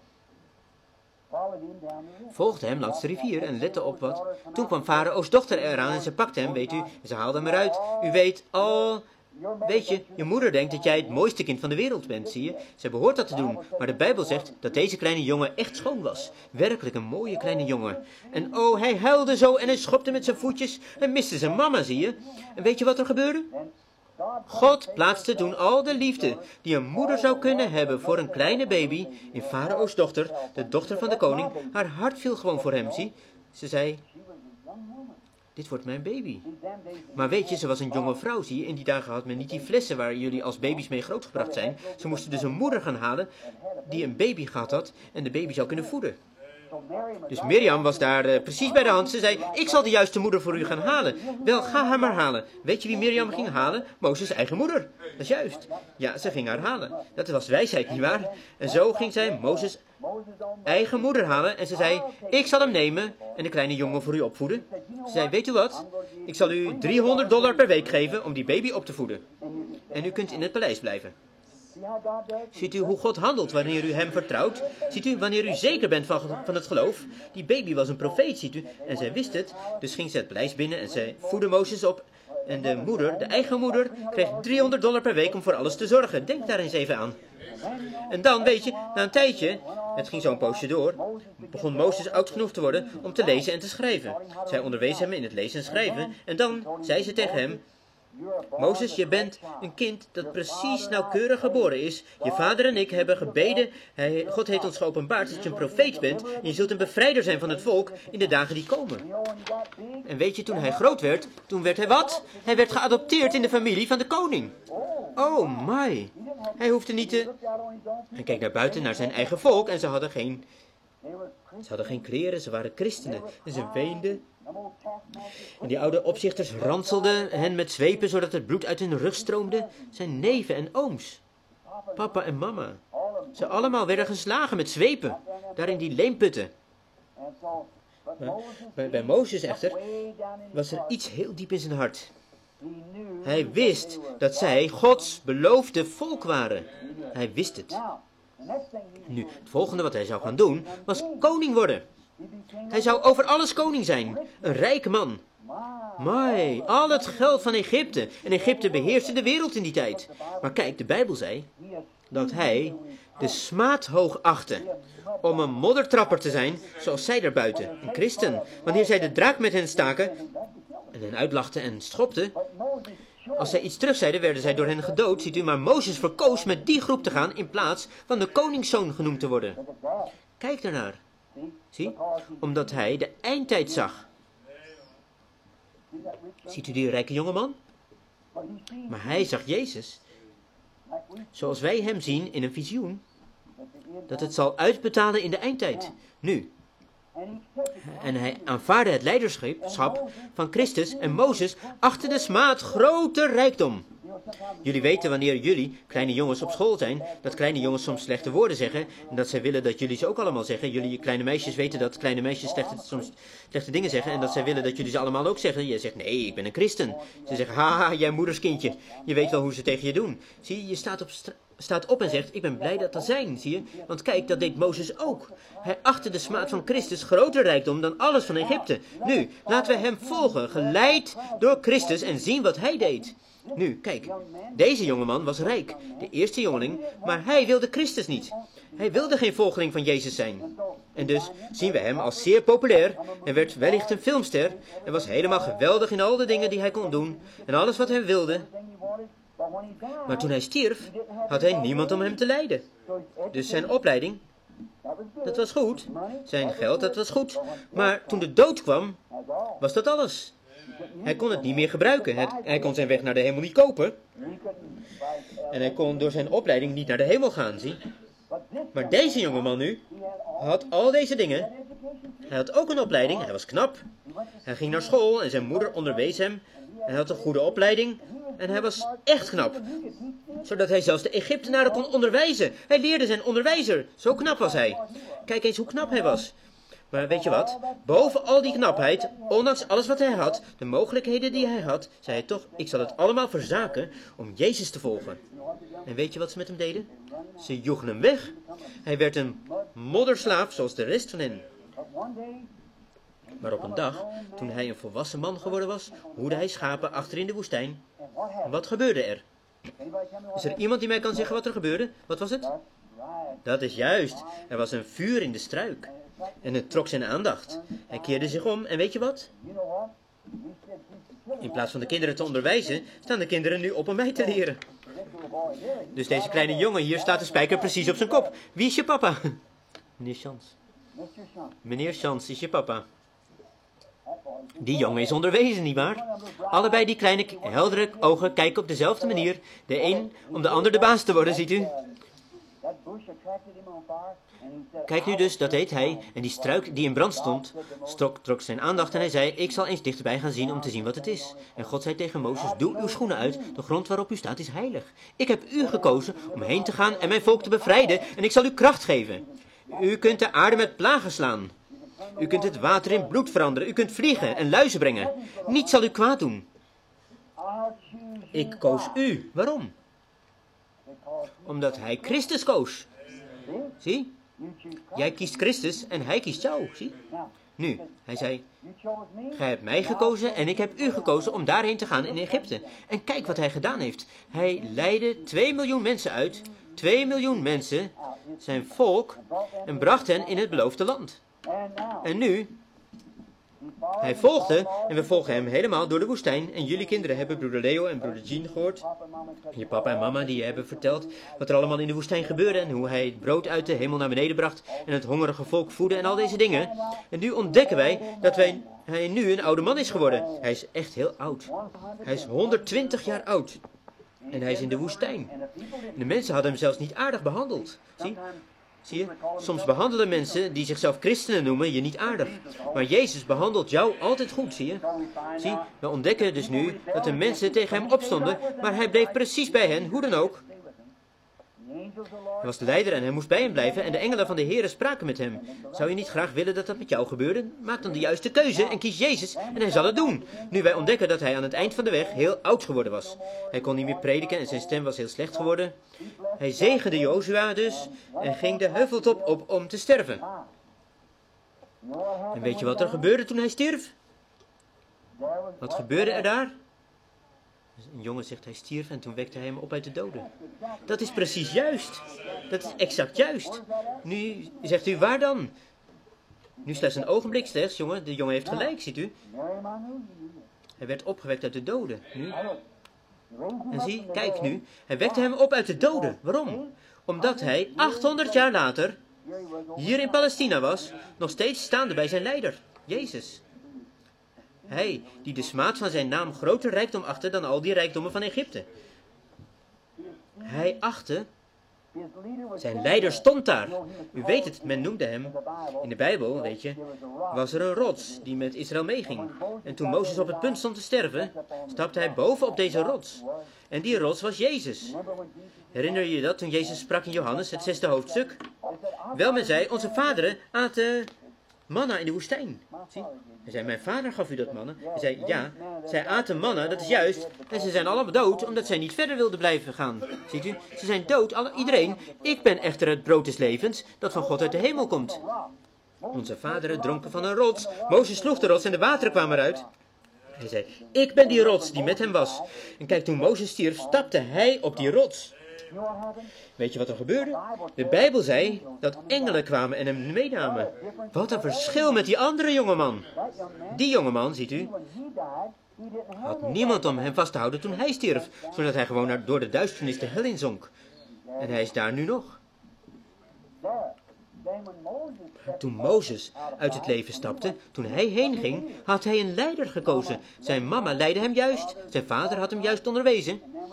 volgde hem langs de rivier en lette op wat. Toen kwam Farao's dochter eraan en ze pakte hem, weet u, en ze haalde hem eruit. U weet, oh, weet je, je moeder denkt dat jij het mooiste kind van de wereld bent, zie je. Ze behoort dat te doen, maar de Bijbel zegt dat deze kleine jongen echt schoon was. Werkelijk een mooie kleine jongen. En oh, hij huilde zo en hij schopte met zijn voetjes en miste zijn mama, zie je. En weet je wat er gebeurde? God plaatste toen al de liefde die een moeder zou kunnen hebben voor een kleine baby in Farao's dochter, de dochter van de koning. Haar hart viel gewoon voor hem, zie. Ze zei, dit wordt mijn baby. Maar weet je, ze was een jonge vrouw, zie je. In die dagen had men niet die flessen waar jullie als baby's mee grootgebracht zijn. Ze moesten dus een moeder gaan halen die een baby gehad had en de baby zou kunnen voeden. Dus Mirjam was daar uh, precies bij de hand. Ze zei, ik zal de juiste moeder voor u gaan halen. Wel, ga haar maar halen. Weet je wie Mirjam ging halen? Mozes' eigen moeder. Dat is juist. Ja, ze ging haar halen. Dat was wijsheid, nietwaar? En zo ging zij Mozes' eigen moeder halen. En ze zei, ik zal hem nemen en de kleine jongen voor u opvoeden. Ze zei, weet u wat? Ik zal u driehonderd dollar per week geven om die baby op te voeden. En u kunt in het paleis blijven. Ziet u hoe God handelt wanneer u hem vertrouwt? Ziet u wanneer u zeker bent van, van het geloof? Die baby was een profeet, ziet u. En zij wist het. Dus ging ze het paleis binnen en zij voedde Mozes op. En de moeder, de eigen moeder, kreeg driehonderd dollar per week om voor alles te zorgen. Denk daar eens even aan. En dan, weet je, na een tijdje, het ging zo'n poosje door, begon Mozes oud genoeg te worden om te lezen en te schrijven. Zij onderwees hem in het lezen en schrijven. En dan zei ze tegen hem, Mozes, je bent een kind dat precies nauwkeurig geboren is. Je vader en ik hebben gebeden. Hij, God heeft ons geopenbaard dat je een profeet bent. En je zult een bevrijder zijn van het volk in de dagen die komen. En weet je, toen hij groot werd, toen werd hij wat? Hij werd geadopteerd in de familie van de koning. Oh my. Hij hoefde niet te... Hij keek naar buiten, naar zijn eigen volk. En ze hadden geen... Ze hadden geen kleren, ze waren christenen. En ze weenden. En die oude opzichters ranselden hen met zweepen, zodat het bloed uit hun rug stroomde. Zijn neven en ooms. Papa en mama. Ze allemaal werden geslagen met zweepen. Daar in die leemputten. Maar bij, bij Mozes echter was er iets heel diep in zijn hart. Hij wist dat zij Gods beloofde volk waren. Hij wist het. Nu, het volgende wat hij zou gaan doen, was koning worden. Hij zou over alles koning zijn. Een rijke man. Mai, al het geld van Egypte. En Egypte beheerste de wereld in die tijd. Maar kijk, de Bijbel zei dat hij de smaad hoog achtte om een moddertrapper te zijn, zoals zij daarbuiten, een christen. Wanneer zij de draak met hen staken en hen uitlachten en schopten, als zij iets terug zeiden, werden zij door hen gedood, ziet u. Maar Mozes verkoos met die groep te gaan in plaats van de koningszoon genoemd te worden. Kijk daarnaar. Zie, omdat hij de eindtijd zag. Ziet u die rijke jongeman? Maar hij zag Jezus, zoals wij hem zien in een visioen, dat het zal uitbetalen in de eindtijd. Nu. En hij aanvaarde het leiderschap van Christus en Mozes achter de smaad grote rijkdom. Jullie weten wanneer jullie, kleine jongens, op school zijn, dat kleine jongens soms slechte woorden zeggen en dat zij willen dat jullie ze ook allemaal zeggen. Jullie kleine meisjes weten dat kleine meisjes slechte, soms slechte dingen zeggen en dat zij willen dat jullie ze allemaal ook zeggen. Je zegt, nee, ik ben een christen. Ze zeggen, haha, jij moederskindje. Je weet wel hoe ze tegen je doen. Zie je, je staat op straat. Staat op en zegt, ik ben blij dat er zijn, zie je? Want kijk, dat deed Mozes ook. Hij achtte de smaad van Christus groter rijkdom dan alles van Egypte. Nu, laten we hem volgen, geleid door Christus en zien wat hij deed. Nu, kijk, deze jongeman was rijk, de eerste jongeling, maar hij wilde Christus niet. Hij wilde geen volgeling van Jezus zijn. En dus zien we hem als zeer populair en werd wellicht een filmster en was helemaal geweldig in al de dingen die hij kon doen en alles wat hij wilde. Maar toen hij stierf, had hij niemand om hem te leiden. Dus zijn opleiding, dat was goed. Zijn geld, dat was goed. Maar toen de dood kwam, was dat alles. Hij kon het niet meer gebruiken. Hij kon zijn weg naar de hemel niet kopen. En hij kon door zijn opleiding niet naar de hemel gaan, zie. Maar deze jongeman nu had al deze dingen. Hij had ook een opleiding, hij was knap. Hij ging naar school en zijn moeder onderwees hem. Hij had een goede opleiding en hij was echt knap. Zodat hij zelfs de Egyptenaren kon onderwijzen. Hij leerde zijn onderwijzer, zo knap was hij. Kijk eens hoe knap hij was. Maar weet je wat? Boven al die knapheid, ondanks alles wat hij had, de mogelijkheden die hij had, zei hij toch, ik zal het allemaal verzaken om Jezus te volgen. En weet je wat ze met hem deden? Ze joegen hem weg. Hij werd een modderslaaf zoals de rest van hen. Maar op een dag, toen hij een volwassen man geworden was, hoedde hij schapen achter in de woestijn. En wat gebeurde er? Is er iemand die mij kan zeggen wat er gebeurde? Wat was het? Dat is juist. Er was een vuur in de struik. En het trok zijn aandacht. Hij keerde zich om en weet je wat? In plaats van de kinderen te onderwijzen, staan de kinderen nu op om mij te leren. Dus deze kleine jongen hier staat de spijker precies op zijn kop. Wie is je papa? Meneer Chans. Meneer Chans is je papa. Die jongen is onderwezen, nietwaar? Allebei die kleine heldere ogen kijken op dezelfde manier. De een om de ander de baas te worden, ziet u? Kijk nu dus, dat deed hij, en die struik die in brand stond, strok, trok zijn aandacht en hij zei, ik zal eens dichterbij gaan zien om te zien wat het is. En God zei tegen Mozes, doe uw schoenen uit, de grond waarop u staat is heilig. Ik heb u gekozen om heen te gaan en mijn volk te bevrijden en ik zal u kracht geven. U kunt de aarde met plagen slaan. U kunt het water in bloed veranderen, u kunt vliegen en luizen brengen. Niets zal u kwaad doen. Ik koos u. Waarom? Omdat hij Christus koos. Zie? Jij kiest Christus en hij kiest jou, zie? Nu, hij zei, gij hebt mij gekozen en ik heb u gekozen om daarheen te gaan in Egypte. En kijk wat hij gedaan heeft. Hij leidde twee miljoen mensen uit, twee miljoen mensen, zijn volk, en bracht hen in het beloofde land. En nu, hij volgde, en we volgen hem helemaal door de woestijn. En jullie kinderen hebben broeder Leo en broeder Jean gehoord. Je papa en mama die hebben verteld wat er allemaal in de woestijn gebeurde. En hoe hij het brood uit de hemel naar beneden bracht. En het hongerige volk voedde en al deze dingen. En nu ontdekken wij dat wij, hij nu een oude man is geworden. Hij is echt heel oud. Hij is honderdtwintig jaar oud. En hij is in de woestijn. En de mensen hadden hem zelfs niet aardig behandeld. Zie? Zie je? Soms behandelen mensen die zichzelf christenen noemen je niet aardig. Maar Jezus behandelt jou altijd goed, zie je? Zie, we ontdekken dus nu dat de mensen tegen hem opstonden, maar hij bleef precies bij hen, hoe dan ook. Hij was de leider en hij moest bij hem blijven en de engelen van de Heere spraken met hem. Zou je niet graag willen dat dat met jou gebeurde? Maak dan de juiste keuze en kies Jezus en hij zal het doen. Nu wij ontdekken dat hij aan het eind van de weg heel oud geworden was. Hij kon niet meer prediken en zijn stem was heel slecht geworden. Hij zegende Jozua dus en ging de heuveltop op om te sterven. En weet je wat er gebeurde toen hij stierf? Wat gebeurde er daar? Een jongen zegt hij stierf en toen wekte hij hem op uit de doden. Dat is precies juist. Dat is exact juist. Nu zegt u, waar dan? Nu slechts een ogenblik slechts, jongen. De jongen heeft gelijk, ziet u. Hij werd opgewekt uit de doden. Nu. En zie, kijk nu. Hij wekte hem op uit de doden. Waarom? Omdat hij achthonderd jaar later hier in Palestina was, nog steeds staande bij zijn leider, Jezus. Hij, die de smaad van zijn naam groter rijkdom achtte dan al die rijkdommen van Egypte. Hij achtte, zijn leider stond daar. U weet het, men noemde hem, in de Bijbel, weet je, was er een rots die met Israël meeging. En toen Mozes op het punt stond te sterven, stapte hij boven op deze rots. En die rots was Jezus. Herinner je je dat toen Jezus sprak in Johannes, het zesde hoofdstuk? Wel, men zei, onze vaderen aten manna in de woestijn. Zie? Hij zei, mijn vader gaf u dat manna. Hij zei, ja, zij aten manna, dat is juist. En ze zijn allemaal dood, omdat zij niet verder wilden blijven gaan. Ziet u, ze zijn dood, alle, iedereen. Ik ben echter het brood des levens, dat van God uit de hemel komt. Onze vaderen dronken van een rots. Mozes sloeg de rots en de wateren kwamen eruit. Hij zei, ik ben die rots die met hem was. En kijk, toen Mozes stierf, stapte hij op die rots. Weet je wat er gebeurde? De Bijbel zei dat engelen kwamen en hem meenamen. Wat een verschil met die andere jongeman. Die jongeman, ziet u, had niemand om hem vast te houden toen hij stierf, zodat hij gewoon naar, door de duisternis de hel inzonk. En hij is daar nu nog. Toen Mozes uit het leven stapte, toen hij heen ging, had hij een leider gekozen. Zijn mama leidde hem juist, zijn vader had hem juist onderwezen.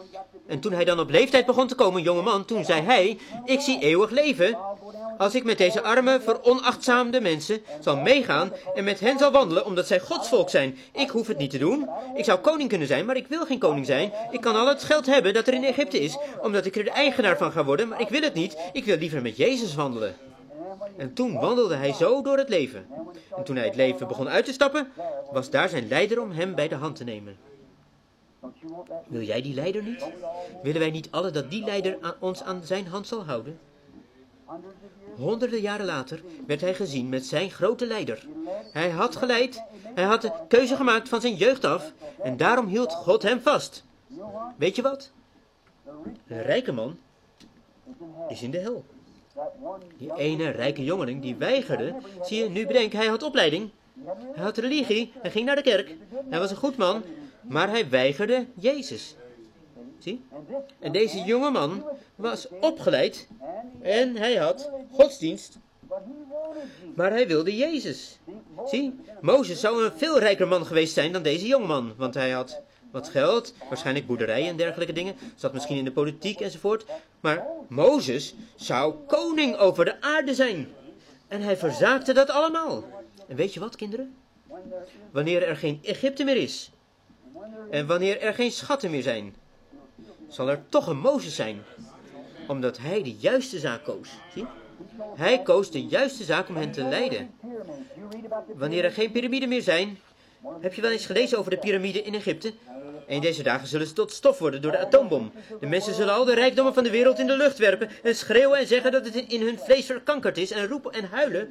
En toen hij dan op leeftijd begon te komen, jonge man, toen zei hij, ik zie eeuwig leven. Als ik met deze arme, veronachtzaamde mensen zal meegaan en met hen zal wandelen, omdat zij Gods volk zijn. Ik hoef het niet te doen. Ik zou koning kunnen zijn, maar ik wil geen koning zijn. Ik kan al het geld hebben dat er in Egypte is, omdat ik er de eigenaar van ga worden, maar ik wil het niet. Ik wil liever met Jezus wandelen. En toen wandelde hij zo door het leven. En toen hij het leven begon uit te stappen, was daar zijn leider om hem bij de hand te nemen. Wil jij die leider niet? Willen wij niet allen dat die leider aan ons aan zijn hand zal houden? Honderden jaren later werd hij gezien met zijn grote leider. Hij had geleid, hij had de keuze gemaakt van zijn jeugd af en daarom hield God hem vast. Weet je wat? Een rijke man is in de hel. Die ene rijke jongeling die weigerde, zie je, nu bedenk, hij had opleiding. Hij had religie, hij ging naar de kerk. Hij was een goed man, maar hij weigerde Jezus. Zie? En deze jonge man was opgeleid en hij had godsdienst, maar hij wilde Jezus. Zie? Mozes zou een veel rijker man geweest zijn dan deze jongeman, want hij had wat geld, waarschijnlijk boerderijen en dergelijke dingen, zat misschien in de politiek enzovoort. Maar Mozes zou koning over de aarde zijn. En hij verzaakte dat allemaal. En weet je wat, kinderen? Wanneer er geen Egypte meer is, en wanneer er geen schatten meer zijn, zal er toch een Mozes zijn, omdat hij de juiste zaak koos. Zie? Hij koos de juiste zaak om hen te leiden. Wanneer er geen piramiden meer zijn, heb je wel eens gelezen over de piramiden in Egypte? En deze dagen zullen ze tot stof worden door de atoombom. De mensen zullen al de rijkdommen van de wereld in de lucht werpen en schreeuwen en zeggen dat het in hun vlees verkankerd is en roepen en huilen.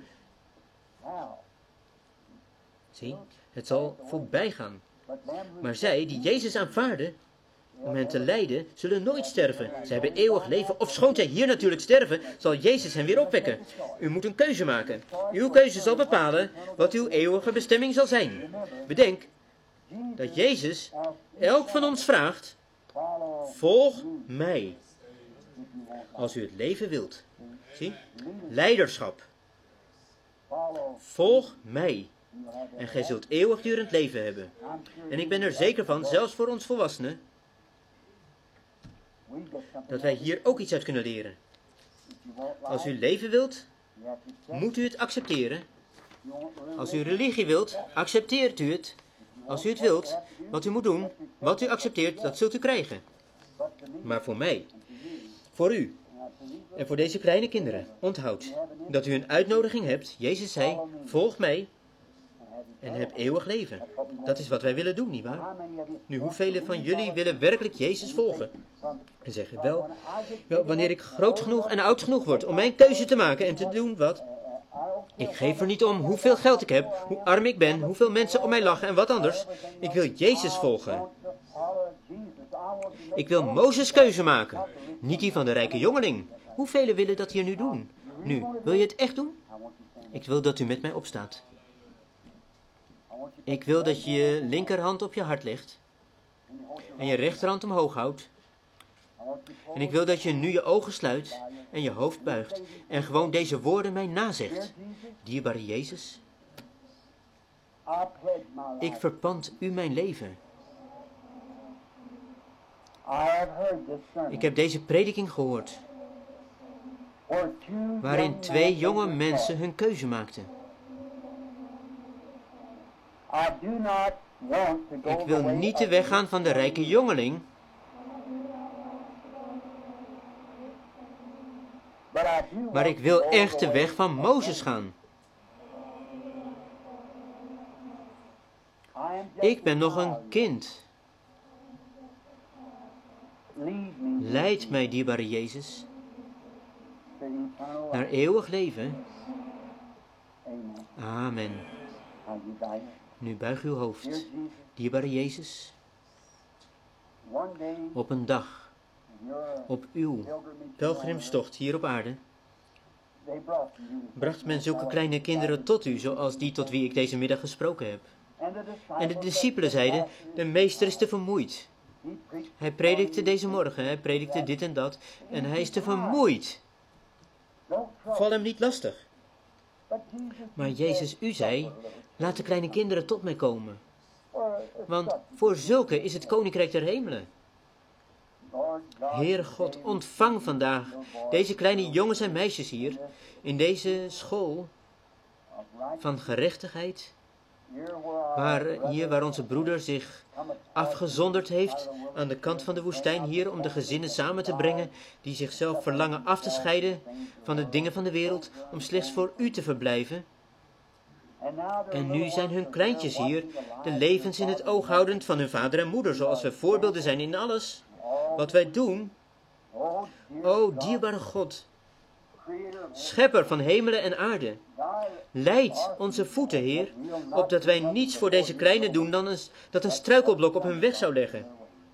Zie, het zal voorbij gaan. Maar zij die Jezus aanvaarden om hen te leiden, zullen nooit sterven. Ze hebben eeuwig leven. Ofschoon zij hier natuurlijk sterven, zal Jezus hen weer opwekken. U moet een keuze maken. Uw keuze zal bepalen wat uw eeuwige bestemming zal zijn. Bedenk dat Jezus elk van ons vraagt, volg mij. Als u het leven wilt. Zie? Leiderschap. Volg mij. En gij zult eeuwigdurend leven hebben. En ik ben er zeker van, zelfs voor ons volwassenen, dat wij hier ook iets uit kunnen leren. Als u leven wilt, moet u het accepteren. Als u religie wilt, accepteert u het. Als u het wilt, wat u moet doen, wat u accepteert, dat zult u krijgen. Maar voor mij, voor u en voor deze kleine kinderen, onthoud dat u een uitnodiging hebt. Jezus zei, volg mij en heb eeuwig leven. Dat is wat wij willen doen, nietwaar? Nu, hoeveel van jullie willen werkelijk Jezus volgen? En zeggen, wel, wel, wanneer ik groot genoeg en oud genoeg word om mijn keuze te maken en te doen wat? Ik geef er niet om hoeveel geld ik heb, hoe arm ik ben, hoeveel mensen om mij lachen en wat anders. Ik wil Jezus volgen. Ik wil Mozes' keuze maken, niet die van de rijke jongeling. Hoeveel willen dat hier nu doen? Nu, wil je het echt doen? Ik wil dat u met mij opstaat. Ik wil dat je je linkerhand op je hart legt en je rechterhand omhoog houdt. En ik wil dat je nu je ogen sluit en je hoofd buigt en gewoon deze woorden mij nazegt. Dierbare Jezus, ik verpand u mijn leven. Ik heb deze prediking gehoord, waarin twee jonge mensen hun keuze maakten. Ik wil niet de weg gaan van de rijke jongeling, maar ik wil echt de weg van Mozes gaan. Ik ben nog een kind. Leid mij, dierbare Jezus, naar eeuwig leven. Amen. Nu buig uw hoofd, dierbare Jezus. Op een dag, op uw pelgrimstocht hier op aarde, bracht men zulke kleine kinderen tot u, zoals die tot wie ik deze middag gesproken heb. En de discipelen zeiden, de meester is te vermoeid. Hij predikte deze morgen, hij predikte dit en dat, en hij is te vermoeid. Val hem niet lastig. Maar Jezus, u zei, laat de kleine kinderen tot mij komen. Want voor zulke is het koninkrijk der hemelen. Heere God, ontvang vandaag deze kleine jongens en meisjes hier in deze school van gerechtigheid, waar, hier waar onze broeder zich afgezonderd heeft aan de kant van de woestijn hier om de gezinnen samen te brengen die zichzelf verlangen af te scheiden van de dingen van de wereld om slechts voor u te verblijven. En nu zijn hun kleintjes hier de levens in het oog houdend van hun vader en moeder, zoals we voorbeelden zijn in alles wat wij doen. O dierbare God, schepper van hemelen en aarde, leid onze voeten, Heer, opdat wij niets voor deze kleinen doen dan een, dat een struikelblok op hun weg zou leggen.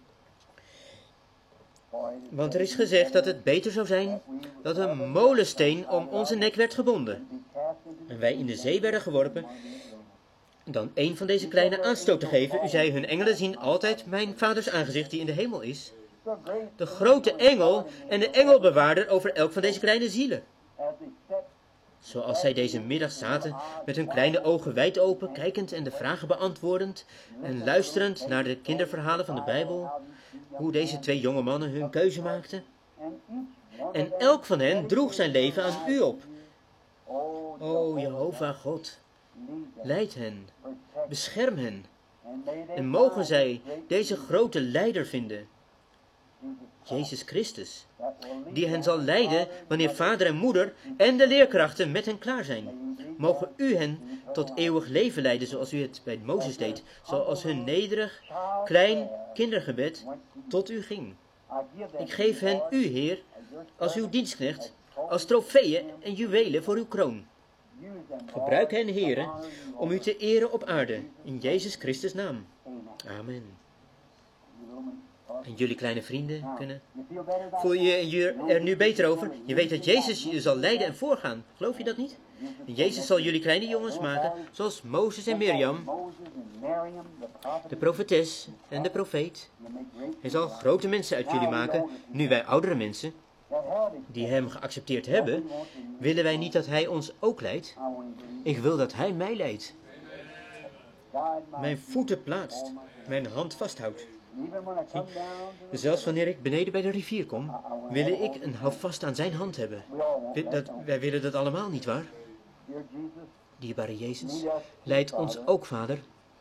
Want er is gezegd dat het beter zou zijn dat een molensteen om onze nek werd gebonden en wij in de zee werden geworpen, dan een van deze kleinen aanstoot te geven. U zei, hun engelen zien altijd mijn vaders aangezicht die in de hemel is. De grote engel en de engelbewaarder over elk van deze kleine zielen. Zoals zij deze middag zaten met hun kleine ogen wijd open, kijkend en de vragen beantwoordend en luisterend naar de kinderverhalen van de Bijbel, hoe deze twee jonge mannen hun keuze maakten. En elk van hen droeg zijn leven aan u op. O Jehovah God, leid hen, bescherm hen en mogen zij deze grote leider vinden, Jezus Christus, die hen zal leiden wanneer vader en moeder en de leerkrachten met hen klaar zijn. Mogen u hen tot eeuwig leven leiden zoals u het bij Mozes deed, zoals hun nederig, klein kindergebed tot u ging. Ik geef hen u, Heer, als uw dienstknecht, als trofeeën en juwelen voor uw kroon. Gebruik hen, Heere, om u te eren op aarde, in Jezus Christus' naam. Amen. En jullie kleine vrienden kunnen... Voel je je er nu beter over? Je weet dat Jezus je zal leiden en voorgaan. Geloof je dat niet? En Jezus zal jullie kleine jongens maken, zoals Mozes en Mirjam, de profetes en de profeet. Hij zal grote mensen uit jullie maken, nu wij oudere mensen, die hem geaccepteerd hebben, willen wij niet dat hij ons ook leidt. Ik wil dat hij mij leidt. Mijn voeten plaatst, mijn hand vasthoudt. Zelfs wanneer ik beneden bij de rivier kom, wil ik een houvast aan zijn hand hebben. Dat, wij willen dat allemaal, niet waar? Dierbare Jezus, leid ons ook, Vader.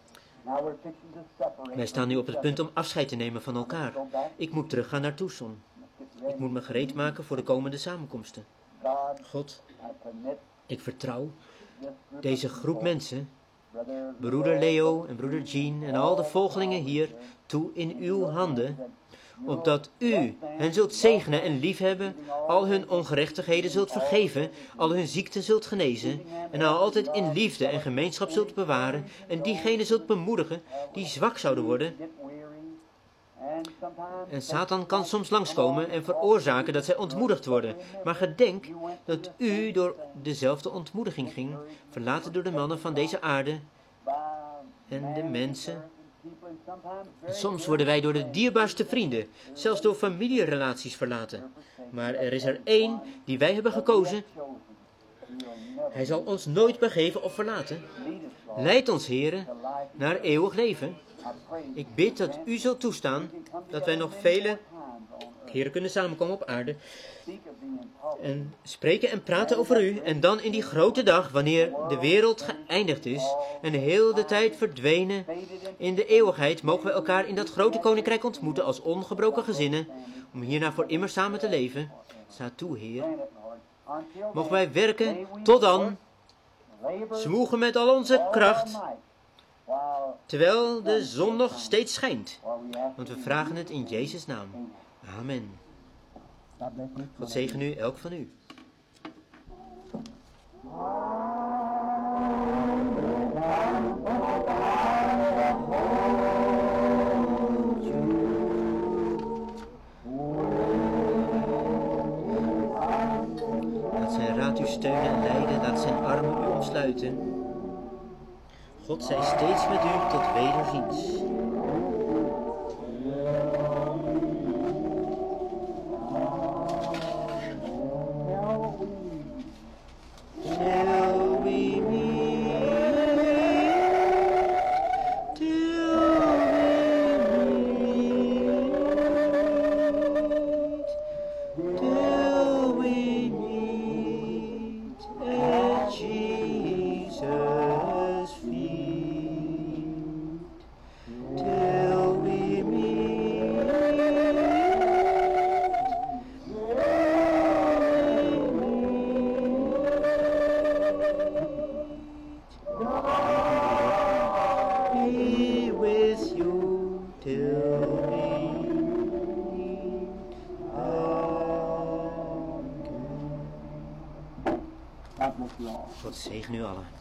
Wij staan nu op het punt om afscheid te nemen van elkaar. Ik moet teruggaan naar Tucson. Ik moet me gereed maken voor de komende samenkomsten. God, ik vertrouw deze groep mensen, broeder Leo en broeder Jean en al de volgelingen hier, toe in uw handen, opdat u hen zult zegenen en liefhebben, al hun ongerechtigheden zult vergeven, al hun ziekten zult genezen, en al altijd in liefde en gemeenschap zult bewaren, en diegenen zult bemoedigen die zwak zouden worden. En Satan kan soms langskomen en veroorzaken dat zij ontmoedigd worden. Maar gedenk dat u door dezelfde ontmoediging ging, verlaten door de mannen van deze aarde en de mensen. En soms worden wij door de dierbaarste vrienden, zelfs door familierelaties verlaten. Maar er is er één die wij hebben gekozen. Hij zal ons nooit begeven of verlaten. Leid ons, Heere, naar eeuwig leven. Ik bid dat u zult toestaan dat wij nog vele keren kunnen samenkomen op aarde en spreken en praten over u, en dan in die grote dag, wanneer de wereld geëindigd is en heel de tijd verdwenen in de eeuwigheid, mogen we elkaar in dat grote koninkrijk ontmoeten als ongebroken gezinnen, om hierna voor immer samen te leven. Sta toe, Heer. Mogen wij werken tot dan, zwoegen met al onze kracht, terwijl de zon nog steeds schijnt. Want we vragen het in Jezus' naam. Amen. God zegen u, elk van u. Laat zijn raad u steunen en leiden, laat zijn armen u omsluiten. God zij steeds met u tot wederziens. Shall we meet till we meet? till we God bless you all. God zegen u allen.